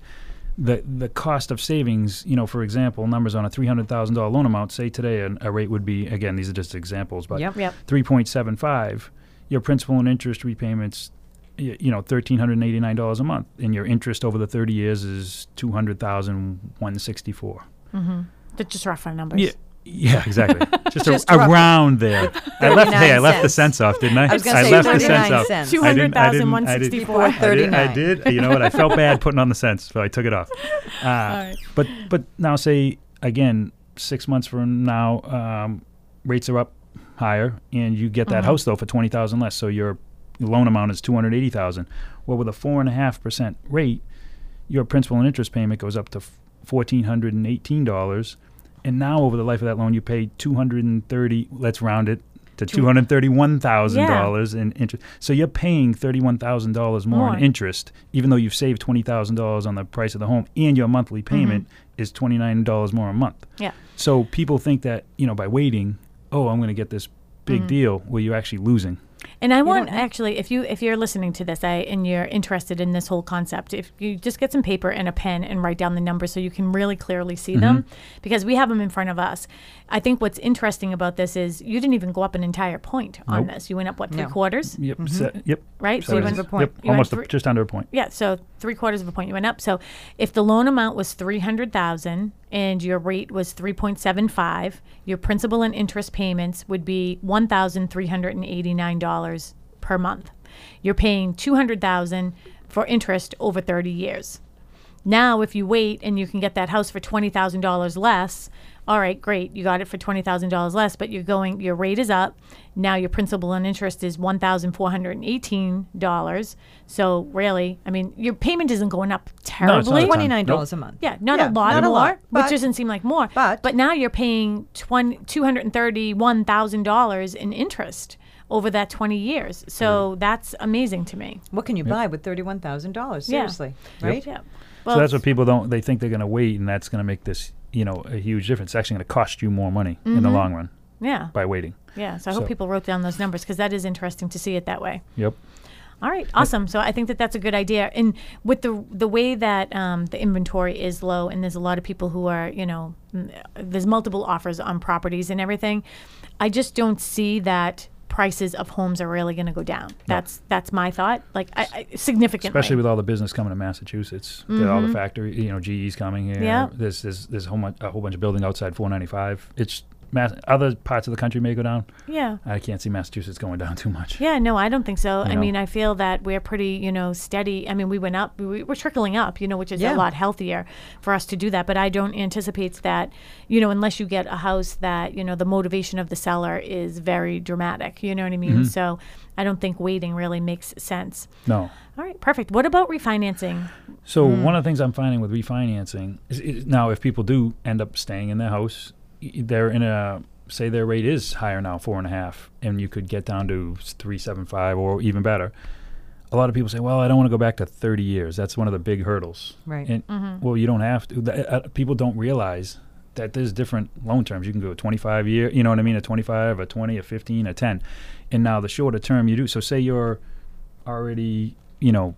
Speaker 4: the the cost of savings, you know, for example, numbers on a three hundred thousand dollars loan amount, say today an, a rate would be, again, these are just examples, but
Speaker 3: Yep.
Speaker 2: Yep.
Speaker 4: three point seven five, your principal and interest repayments, y- you know, one thousand three hundred eighty-nine dollars a month, and your interest over the thirty years is two hundred thousand one hundred sixty-four dollars.
Speaker 2: Mm-hmm. They're just rough on numbers.
Speaker 4: Yeah. Yeah, exactly. Just,
Speaker 3: Just
Speaker 4: a,
Speaker 3: rough-
Speaker 4: around there. I left. Hey, I left the
Speaker 3: cents.
Speaker 4: cents off, didn't I?
Speaker 3: I was gonna say
Speaker 4: left the
Speaker 3: thirty-nine
Speaker 4: cents off.
Speaker 3: cents.
Speaker 2: Two
Speaker 4: I
Speaker 2: hundred
Speaker 4: didn't- I
Speaker 2: thousand
Speaker 4: didn't-
Speaker 2: one
Speaker 4: I didn't-
Speaker 2: sixty-four.
Speaker 3: I did-
Speaker 4: I did. You know what? I felt bad putting on the cents, so I took it off. Uh,
Speaker 2: right.
Speaker 4: But but now say again, six months from now, um, rates are up higher, and you get that
Speaker 2: Mhm.
Speaker 4: house though for twenty thousand less. So your loan amount is two hundred eighty thousand. Well, with a four and a half percent rate, your principal and interest payment goes up to fourteen hundred and eighteen dollars. And now, over the life of that loan, you pay two hundred and thirty. Let's round it to two hundred thirty-one thousand dollars in interest. So you're paying thirty-one thousand dollars more,
Speaker 2: More.
Speaker 4: in interest, even though you've saved twenty thousand dollars on the price of the home, and your monthly payment is twenty-nine dollars more a month.
Speaker 2: Yeah.
Speaker 4: So people think that, you know, by waiting, oh, I'm going to get this big
Speaker 2: Mhm.
Speaker 4: deal, well, you're actually losing.
Speaker 2: And I want
Speaker 3: don't know.
Speaker 2: actually, if you if you're listening to this, I and you're interested in this whole concept, if you just get some paper and a pen and write down the numbers so you can really clearly see them, because we have them in front of us. I think what's interesting about this is you didn't even go up an entire point on
Speaker 4: Nope.
Speaker 2: this. You went up what three
Speaker 3: No.
Speaker 2: quarters,
Speaker 4: Yep. Se- yep.
Speaker 2: right?
Speaker 4: So
Speaker 2: you
Speaker 4: it
Speaker 2: went
Speaker 4: is-
Speaker 3: of a point.
Speaker 4: Yep.
Speaker 2: You went
Speaker 4: Almost a,
Speaker 2: three-
Speaker 4: just under a point.
Speaker 2: Yeah, so three quarters of a point you went up. So if the loan amount was three hundred thousand and your rate was three point seven five, your principal and interest payments would be one thousand three hundred and eighty nine dollars per month. You're paying two hundred thousand for interest over thirty years. Now, if you wait and you can get that house for twenty thousand dollars less, all right, great, you got it for twenty thousand dollars less, but you're going, your rate is up. Now your principal and interest is one thousand four hundred eighteen dollars. So really, I mean, your payment isn't going up
Speaker 4: No, it's not
Speaker 2: terribly.
Speaker 4: a ton.
Speaker 3: twenty-nine dollars a month.
Speaker 2: Yeah, not
Speaker 3: Yeah,
Speaker 2: a lot
Speaker 3: not a
Speaker 2: more,
Speaker 3: lot,
Speaker 2: which
Speaker 3: but-
Speaker 2: doesn't seem like more.
Speaker 3: but-
Speaker 2: but now you're paying two hundred thirty-one thousand dollars in interest over that twenty years. So that's amazing to me.
Speaker 3: What can you buy with thirty-one thousand dollars?
Speaker 2: Yeah.
Speaker 3: Seriously, right?
Speaker 2: Yeah.
Speaker 4: So that's what people don't, they think they're going to wait, and that's going to make this, you know, a huge difference. It's actually going to cost you more money in the
Speaker 2: Mhm.
Speaker 4: long run
Speaker 2: Yeah.
Speaker 4: by waiting.
Speaker 2: Yeah. So I hope
Speaker 4: So-
Speaker 2: people wrote down those numbers because that is interesting to see it that way.
Speaker 4: Yep.
Speaker 2: All right, awesome. So I think that that's a good idea. And with the the way that um, the inventory is low, and there's a lot of people who are, you know, mm, there's multiple offers on properties and everything. I just don't see that prices of homes are really going to go down. That's that's my thought. Like I, I, significantly,
Speaker 4: Especially with all the business coming to Massachusetts, the- all the factory, you know, G E's coming here.
Speaker 2: Yeah.
Speaker 4: There's there's there's a whole, mu- a whole bunch of building outside four ninety-five. It's mass, other parts of the country may go down.
Speaker 2: Yeah.
Speaker 4: I can't see Massachusetts going down too much.
Speaker 2: Yeah, no, I don't think so.
Speaker 4: You
Speaker 2: I
Speaker 4: know?
Speaker 2: mean, I feel that we're pretty, you know, steady. I mean, we went up, we, we're trickling up, you know, which is
Speaker 3: Yeah.
Speaker 2: a lot healthier for us to do that. But I don't anticipate that, you know, unless you get a house that, you know, the motivation of the seller is very dramatic. You know what I mean?
Speaker 4: Mm-hmm.
Speaker 2: So I don't think waiting really makes sense.
Speaker 4: No.
Speaker 2: All right, perfect. What about refinancing?
Speaker 4: So one of the things I'm finding with refinancing is, is now if people do end up staying in their house, y- they're in a, say their rate is higher now, four and a half, and you could get down to three seven five or even better. A lot of people say, well, I don't want to go back to thirty years. That's one of the big hurdles.
Speaker 3: Right.
Speaker 4: And well, you don't have to. Th- uh, people don't realize that there's different loan terms. You can go twenty-five year, you know what I mean, a twenty-five, a twenty, a fifteen, a ten. And now the shorter term you do. So say you're already, you know,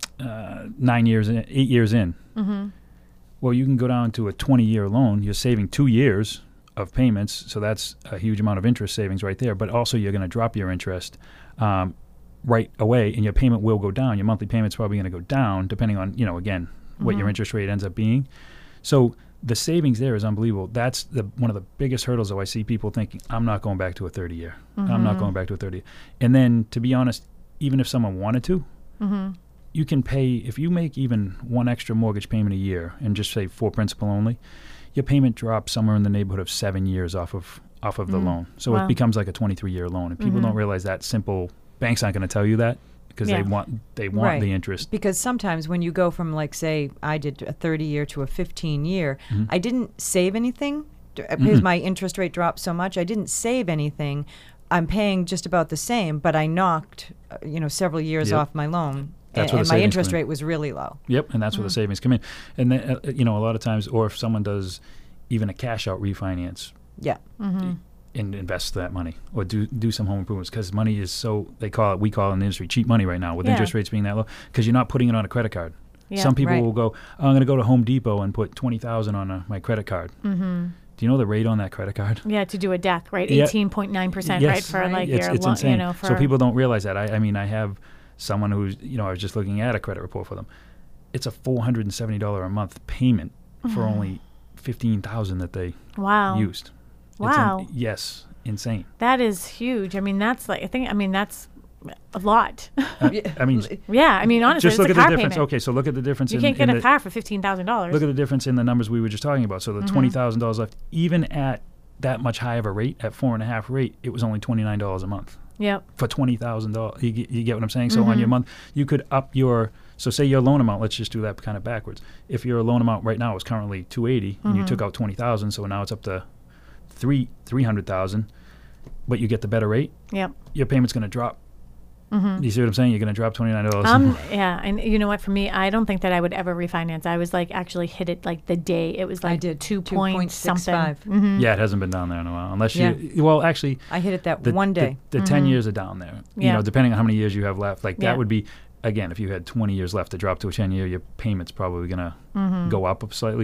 Speaker 4: uh, nine years in, eight years in.
Speaker 2: Mm-hmm.
Speaker 4: Well, you can go down to a twenty-year loan. You're saving two years of payments, so that's a huge amount of interest savings right there. But also, you're going to drop your interest um, right away, and your payment will go down. Your monthly payment's probably going to go down, depending on, you know, again, what your interest rate ends up being. So the savings there is unbelievable. That's the one of the biggest hurdles, though. I see people thinking, I'm not going back to a thirty-year. I'm not going back to a thirty. And then, to be honest, even if someone wanted to,
Speaker 2: Mm-hmm.
Speaker 4: you can pay, if you make even one extra mortgage payment a year and just say for principal only, your payment drops somewhere in the neighborhood of seven years off of off of the
Speaker 2: Mm.
Speaker 4: loan. So
Speaker 2: Wow.
Speaker 4: it becomes like a twenty-three year loan. And people
Speaker 2: Mhm.
Speaker 4: don't realize that simple. Banks aren't going to tell you that because
Speaker 2: Yeah.
Speaker 4: they want they want
Speaker 3: Right.
Speaker 4: the interest.
Speaker 3: Because sometimes when you go from, like, say, I did a thirty year to a fifteen year,
Speaker 4: Mhm.
Speaker 3: I didn't save anything d- uh, because my interest rate dropped so much. I didn't save anything. I'm paying just about the same, but I knocked, uh, you know, several years
Speaker 4: Yep.
Speaker 3: off my loan,
Speaker 4: That's
Speaker 3: a-
Speaker 4: where
Speaker 3: and
Speaker 4: the
Speaker 3: my
Speaker 4: savings
Speaker 3: interest
Speaker 4: come in.
Speaker 3: rate was really low.
Speaker 4: Yep, and that's where the savings come in. And then, uh, you know, a lot of times, or if someone does even a cash out refinance
Speaker 3: Yeah.
Speaker 2: Mm-hmm.
Speaker 4: and invest that money or do do some home improvements, because money is so, they call it, we call it in the industry cheap money right now with
Speaker 2: Yeah.
Speaker 4: interest rates being that low, because you're not putting it on a credit card.
Speaker 2: Yeah,
Speaker 4: Some people
Speaker 3: right.
Speaker 4: will go, oh, I'm going to go to Home Depot and put twenty thousand on a, my credit card.
Speaker 2: Mm-hmm.
Speaker 4: Do you know the rate on that credit card?
Speaker 2: Yeah, to do a deck, right?
Speaker 4: Yeah.
Speaker 2: eighteen point nine percent,
Speaker 4: Yes.
Speaker 2: right? For
Speaker 3: Right.
Speaker 2: like
Speaker 4: It's,
Speaker 2: your,
Speaker 4: it's
Speaker 2: lo-
Speaker 4: insane.
Speaker 2: you know, for
Speaker 4: so people don't realize that. I, I mean, I have someone who's, you know, I was just looking at a credit report for them. It's a four hundred seventy dollars a month payment for only fifteen thousand dollars that they
Speaker 2: wow.
Speaker 4: used. It's
Speaker 2: Wow.
Speaker 4: in, yes, insane.
Speaker 2: That is huge. I mean, that's like I think. I mean, that's a lot.
Speaker 4: I mean,
Speaker 2: yeah, I mean, honestly,
Speaker 4: just
Speaker 2: it's
Speaker 4: look
Speaker 2: a
Speaker 4: at the
Speaker 2: car
Speaker 4: difference.
Speaker 2: payment.
Speaker 4: Okay, so look at the difference.
Speaker 2: You
Speaker 4: in,
Speaker 2: can't get
Speaker 4: in
Speaker 2: a
Speaker 4: the,
Speaker 2: car for fifteen thousand dollars.
Speaker 4: Look at the difference in the numbers we were just talking about. So the
Speaker 2: Mhm.
Speaker 4: twenty thousand dollars left, even at that much high of a rate, at four and a half rate, it was only twenty nine dollars a month
Speaker 2: Yep.
Speaker 4: for twenty thousand dollars. You, get- you get what I'm saying? So
Speaker 2: Mm-hmm.
Speaker 4: on your month, you could up your. So say your loan amount. Let's just do that kind of backwards. If your loan amount right now is currently two eighty, and you
Speaker 2: Mm-hmm.
Speaker 4: took out twenty thousand, so now it's up to three three hundred thousand, but you get the better rate,
Speaker 2: Yep.
Speaker 4: your payment's going to drop. You see what I'm saying? You're going to drop twenty nine dollars.
Speaker 2: Um. Yeah. And you know what? For me, I don't think that I would ever refinance. I was like actually hit it like the day it was like
Speaker 3: I did
Speaker 2: two
Speaker 3: two
Speaker 2: point
Speaker 3: point six
Speaker 2: something.
Speaker 3: five.
Speaker 2: Mhm.
Speaker 4: Yeah, it hasn't been down there in a while. Unless
Speaker 3: Yeah.
Speaker 4: you, well, actually,
Speaker 3: I hit it that
Speaker 4: the,
Speaker 3: one day.
Speaker 4: The, the ten years are down there. You
Speaker 2: Yeah.
Speaker 4: know, depending on how many years you have left. Like
Speaker 2: Yeah.
Speaker 4: that would be, again, if you had twenty years left to drop to a ten year, your payment's probably going to go up slightly.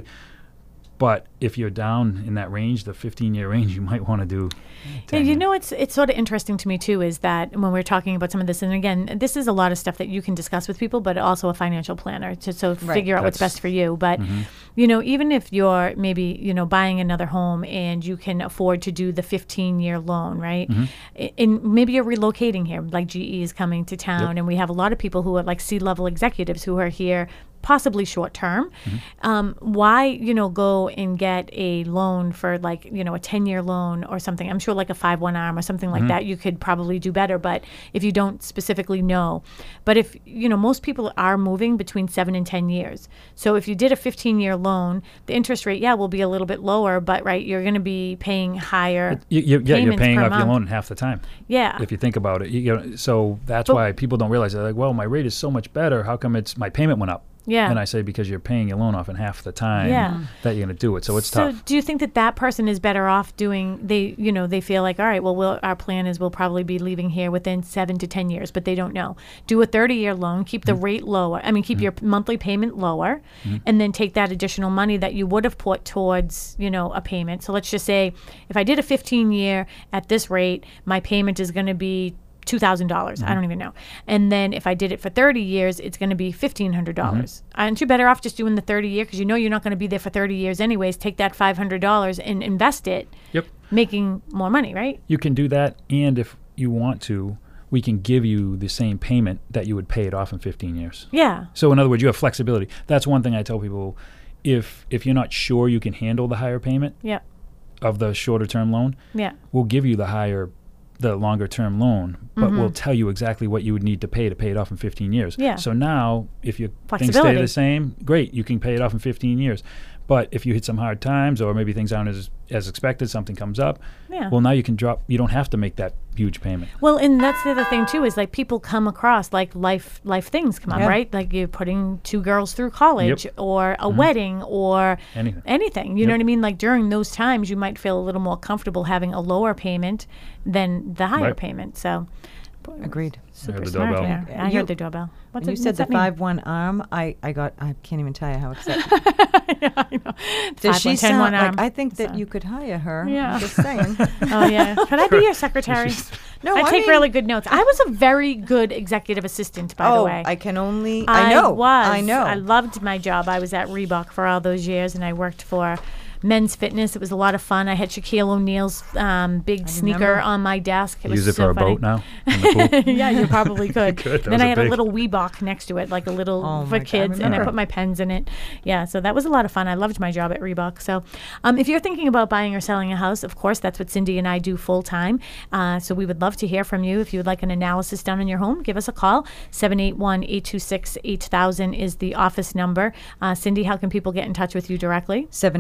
Speaker 4: But if you're down in that range, the fifteen year range, you might want to do.
Speaker 2: Yeah,
Speaker 4: ten
Speaker 2: you
Speaker 4: year.
Speaker 2: know, it's it's sort of interesting to me too. Is that when we're talking about some of this, and again, this is a lot of stuff that you can discuss with people, but also a financial planner to so
Speaker 3: Right.
Speaker 2: figure out what's
Speaker 4: That's-
Speaker 2: best for you. But
Speaker 4: Mm-hmm.
Speaker 2: you know, even if you're maybe you know buying another home and you can afford to do the fifteen year loan, right?
Speaker 4: Mm-hmm.
Speaker 2: I- And maybe you're relocating here, like G E is coming to town,
Speaker 4: Yep.
Speaker 2: and we have a lot of people who are like C level executives who are here. Possibly short term.
Speaker 4: Mm-hmm.
Speaker 2: Um, why, you know, go and get a loan for like, you know, a ten year loan or something? I'm sure like a five one arm or something like that, you could probably do better. But if you don't specifically know, but if, you know, most people are moving between seven and ten years. So if you did a fifteen year loan, the interest rate, yeah, will be a little bit lower, but right, you're going to be paying higher.
Speaker 4: You, you, yeah, you're
Speaker 2: payments
Speaker 4: paying
Speaker 2: per
Speaker 4: off your
Speaker 2: month.
Speaker 4: loan in half the time.
Speaker 2: Yeah.
Speaker 4: If you think about it, you, you know, so that's
Speaker 2: But-
Speaker 4: why people don't realize. They're like, well, my rate is so much better. How come it's my payment went up?
Speaker 2: Yeah.
Speaker 4: And I say because you're paying your loan off in half the time
Speaker 2: Yeah.
Speaker 4: that you're going to do it. So it's
Speaker 2: so
Speaker 4: tough.
Speaker 2: do you think that that person is better off doing they you know they feel like all right well we'll our plan is we'll probably be leaving here within seven to ten years, but they don't know, do a thirty year loan, keep the rate lower, I mean keep your monthly payment lower, and then take that additional money that you would have put towards you know a payment. So let's just say if I did a fifteen year at this rate, my payment is going to be two thousand dollars. I don't even know. And then if I did it for thirty years, it's going to be fifteen hundred dollars. Aren't you better off just doing the thirty year? Because you know you're not going to be there for thirty years anyways. Take that five hundred dollars and invest it,
Speaker 4: Yep.
Speaker 2: making more money, right?
Speaker 4: You can do that. And if you want to, we can give you the same payment that you would pay it off in fifteen years.
Speaker 2: Yeah.
Speaker 4: So in other words, you have flexibility. That's one thing I tell people. If if you're not sure you can handle the higher payment
Speaker 2: Yeah.
Speaker 4: of the shorter term loan,
Speaker 2: Yeah.
Speaker 4: we'll give you the higher, the longer term loan, but we'll tell you exactly what you would need to pay to pay it off in fifteen years.
Speaker 2: Yeah.
Speaker 4: So now, if your things stay
Speaker 2: Flexibility.
Speaker 4: the same, great, you can pay it off in fifteen years. But if you hit some hard times or maybe things aren't as as expected, something comes up,
Speaker 2: Yeah.
Speaker 4: well, now you can drop. You don't have to make that huge payment.
Speaker 2: Well, and that's the other thing too is like people come across like life life things come up,
Speaker 3: Yeah.
Speaker 2: right? Like you're putting two girls through college
Speaker 4: Yep.
Speaker 2: or a wedding or
Speaker 4: Anything.
Speaker 2: anything. You know
Speaker 4: Yep.
Speaker 2: what I mean? Like during those times, you might feel a little more comfortable having a lower payment than the higher
Speaker 4: Right.
Speaker 2: payment. So
Speaker 3: Agreed.
Speaker 2: super
Speaker 4: the
Speaker 2: smart
Speaker 4: doorbell.
Speaker 2: there. I
Speaker 3: You-
Speaker 2: heard the doorbell. What's
Speaker 3: When you
Speaker 2: it,
Speaker 3: said
Speaker 2: what's
Speaker 3: the
Speaker 2: that mean?
Speaker 3: five one arm, I, I got I can't even tell you how excited.
Speaker 2: yeah, I know.
Speaker 3: Does
Speaker 2: Five,
Speaker 3: she
Speaker 2: one, ten,
Speaker 3: sound
Speaker 2: one
Speaker 3: like?
Speaker 2: arm.
Speaker 3: I think that
Speaker 2: So-
Speaker 3: you could hire her.
Speaker 2: Yeah.
Speaker 3: I'm just saying.
Speaker 2: Oh yeah. Could I be your secretary?
Speaker 3: No,
Speaker 2: I
Speaker 3: I
Speaker 2: take
Speaker 3: mean-
Speaker 2: really good notes. I was a very good executive assistant, by
Speaker 3: oh,
Speaker 2: the way.
Speaker 3: I can only. I, know.
Speaker 2: was.
Speaker 3: I know.
Speaker 2: I loved my job. I was at Reebok for all those years, and I worked for Men's Fitness. It was a lot of fun. I had Shaquille O'Neal's um, big sneaker
Speaker 3: remember.
Speaker 2: on my desk. It
Speaker 4: Use
Speaker 2: was
Speaker 4: it
Speaker 2: so
Speaker 4: for a
Speaker 2: funny.
Speaker 4: boat now in the pool.
Speaker 2: Yeah, you probably could.
Speaker 4: Could. That
Speaker 2: Then
Speaker 4: was
Speaker 2: I
Speaker 4: a
Speaker 2: had a
Speaker 4: big-
Speaker 2: little Weebok next to it, like a little
Speaker 3: Oh
Speaker 2: for
Speaker 3: my God, I
Speaker 2: kids, and I
Speaker 3: remember.
Speaker 2: put my pens in it. Yeah, so that was a lot of fun. I loved my job at Reebok. So, um, if you're thinking about buying or selling a house, of course, that's what Cindy and I do full time. Uh, so we would love to hear from you. If you would like an analysis done on your home, give us a call. seven eight one, eight two six, eight thousand is the office number. Uh, Cindy, how can people get in touch with you directly?
Speaker 3: seven eight one,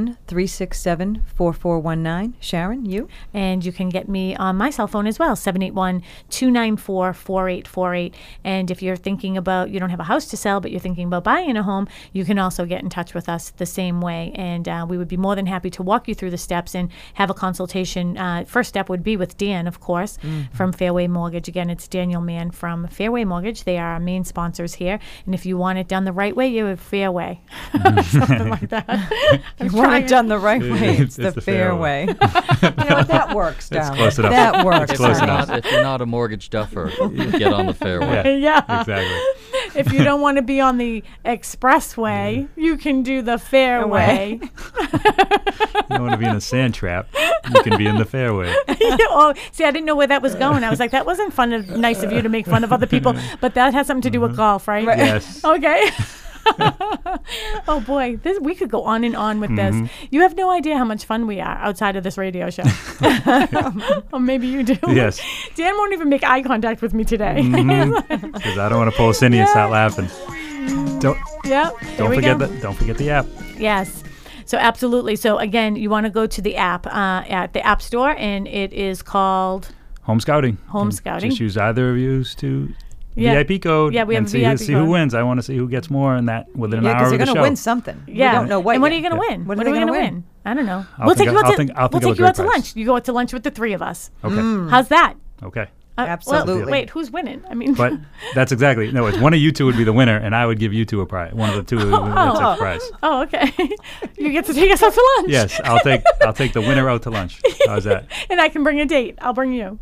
Speaker 3: one, three six seven, four four one nine. Sharon, you?
Speaker 2: And you can get me on my cell phone as well, seven eight one, two nine four, four eight four eight. And if you're thinking about, you don't have a house to sell, but you're thinking about buying a home, you can also get in touch with us the same way. And uh, we would be more than happy to walk you through the steps and have a consultation. Uh, first step would be with Dan, of course, mm-hmm. from Fairway Mortgage. Again, it's Daniel Mann from Fairway Mortgage. They are our main sponsors here. And if you want it done the right way, you have Fairway. Something like that.
Speaker 3: You want it done the right way. It's, it's the, the fair way. You know what? That works, down.
Speaker 4: Close enough.
Speaker 3: That works.
Speaker 8: If you're, not, if you're not a mortgage duffer, you get on the fairway.
Speaker 2: Yeah,
Speaker 4: yeah. Exactly.
Speaker 2: If you don't want to be on the expressway, you can do the fairway.
Speaker 4: You don't want to be in a sand trap, you can be in the fairway.
Speaker 2: Oh, see, I didn't know where that was going. I was like, that wasn't fun of, nice of you to make fun of other people, but that has something to do with golf, right?
Speaker 3: Right.
Speaker 4: Yes.
Speaker 2: Okay. Oh boy, this we could go on and on with mm-hmm. this. You have no idea how much fun we are outside of this radio show. Or maybe you do.
Speaker 4: Yes.
Speaker 2: Dan won't even make eye contact with me today. Because
Speaker 4: mm-hmm. I don't want to pull Cindy yeah. and start laughing. Don't.
Speaker 2: Yeah.
Speaker 4: Don't forget the. Don't forget the app.
Speaker 2: Yes. So absolutely. So again, you want to go to the app uh, at the App Store, and it is called
Speaker 4: Home Scouting.
Speaker 2: Home
Speaker 4: and
Speaker 2: Scouting.
Speaker 4: Just use either of yours to.
Speaker 2: Yeah.
Speaker 4: V I P code.
Speaker 2: Yeah, we have
Speaker 4: and see,
Speaker 2: V I P
Speaker 4: who, see
Speaker 2: code.
Speaker 4: who wins. I want to see who gets more in that within
Speaker 3: yeah,
Speaker 4: an hour of the show.
Speaker 3: Yeah, because they're going to win something.
Speaker 2: Yeah.
Speaker 3: We don't know what.
Speaker 2: And what
Speaker 3: yet.
Speaker 2: are you going to
Speaker 4: yeah.
Speaker 2: win?
Speaker 3: What,
Speaker 2: what
Speaker 3: are
Speaker 2: are we going to
Speaker 3: win?
Speaker 2: win? I don't know.
Speaker 4: I'll
Speaker 2: we'll
Speaker 4: think
Speaker 2: take you
Speaker 4: I'll
Speaker 2: out to
Speaker 4: think- I'll
Speaker 2: we'll
Speaker 4: think of
Speaker 2: take
Speaker 4: a
Speaker 2: you out
Speaker 4: great
Speaker 2: to
Speaker 4: price.
Speaker 2: lunch. You go out to lunch with the three of us.
Speaker 4: Okay.
Speaker 3: Mm.
Speaker 2: How's that?
Speaker 4: Okay.
Speaker 2: Uh,
Speaker 3: Absolutely.
Speaker 2: Well, wait, who's winning? I mean,
Speaker 4: But that's exactly no. It's one of you two would be the winner, and I would give you two a prize. One of the two would that's a prize.
Speaker 2: Oh, okay. You get to take us out to lunch.
Speaker 4: Yes, I'll take I'll take the winner out to lunch. How's that?
Speaker 2: And I can bring a date. I'll bring you.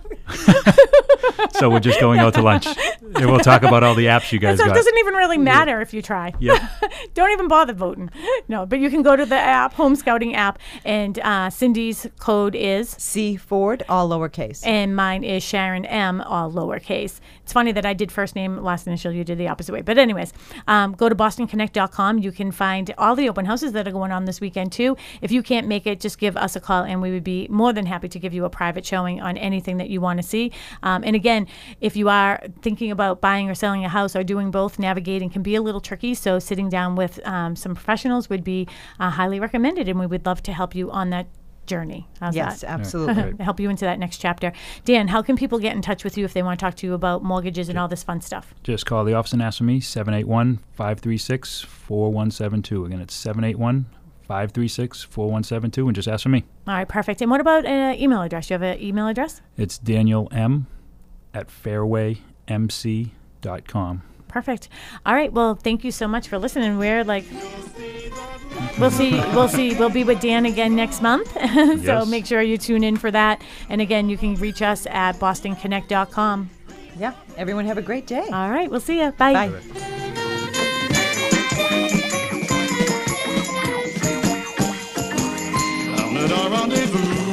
Speaker 4: So we're just going out to lunch, and we'll talk about all the apps you guys
Speaker 2: so
Speaker 4: got.
Speaker 2: it doesn't even really matter if you try.
Speaker 4: Yep.
Speaker 2: Don't even bother voting. No, but you can go to the app, Home Scouting app, and uh, Cindy's code is
Speaker 3: C Ford, all lowercase.
Speaker 2: and mine is Sharon M, all lowercase. It's funny that I did first name, last initial. You did the opposite way. But anyways, um, go to boston connect dot com. You can find all the open houses that are going on this weekend too. If you can't make it, just give us a call, and we would be more than happy to give you a private showing on anything that you want to see. Um, and again, if you are thinking about buying or selling a house or doing both, navigating can be a little tricky. So sitting down with um, some professionals would be uh, highly recommended, and we would love to help you on that journey. How's
Speaker 3: yes,
Speaker 2: that?
Speaker 3: absolutely.
Speaker 2: Help you into that next chapter. Dan, how can people get in touch with you if they want to talk to you about mortgages and all this fun stuff?
Speaker 4: Just call the office and ask for me, seven eight one, five three six, four one seven two. Again, it's seven eight one, five three six, four one seven two, and just ask for me.
Speaker 2: All right, perfect. And what about an email address? You have an email address?
Speaker 4: It's Daniel M at fairway m c dot com.
Speaker 2: Perfect. All right. Well, thank you so much for listening. We're like, we'll see, we'll see, we'll be with Dan again next month. So
Speaker 4: Yes.
Speaker 2: make sure you tune in for that. And again, you can reach us at boston connect dot com.
Speaker 3: Yeah. Everyone have a great day.
Speaker 2: All right. We'll see you. Bye.
Speaker 3: Bye.
Speaker 9: At our rendezvous.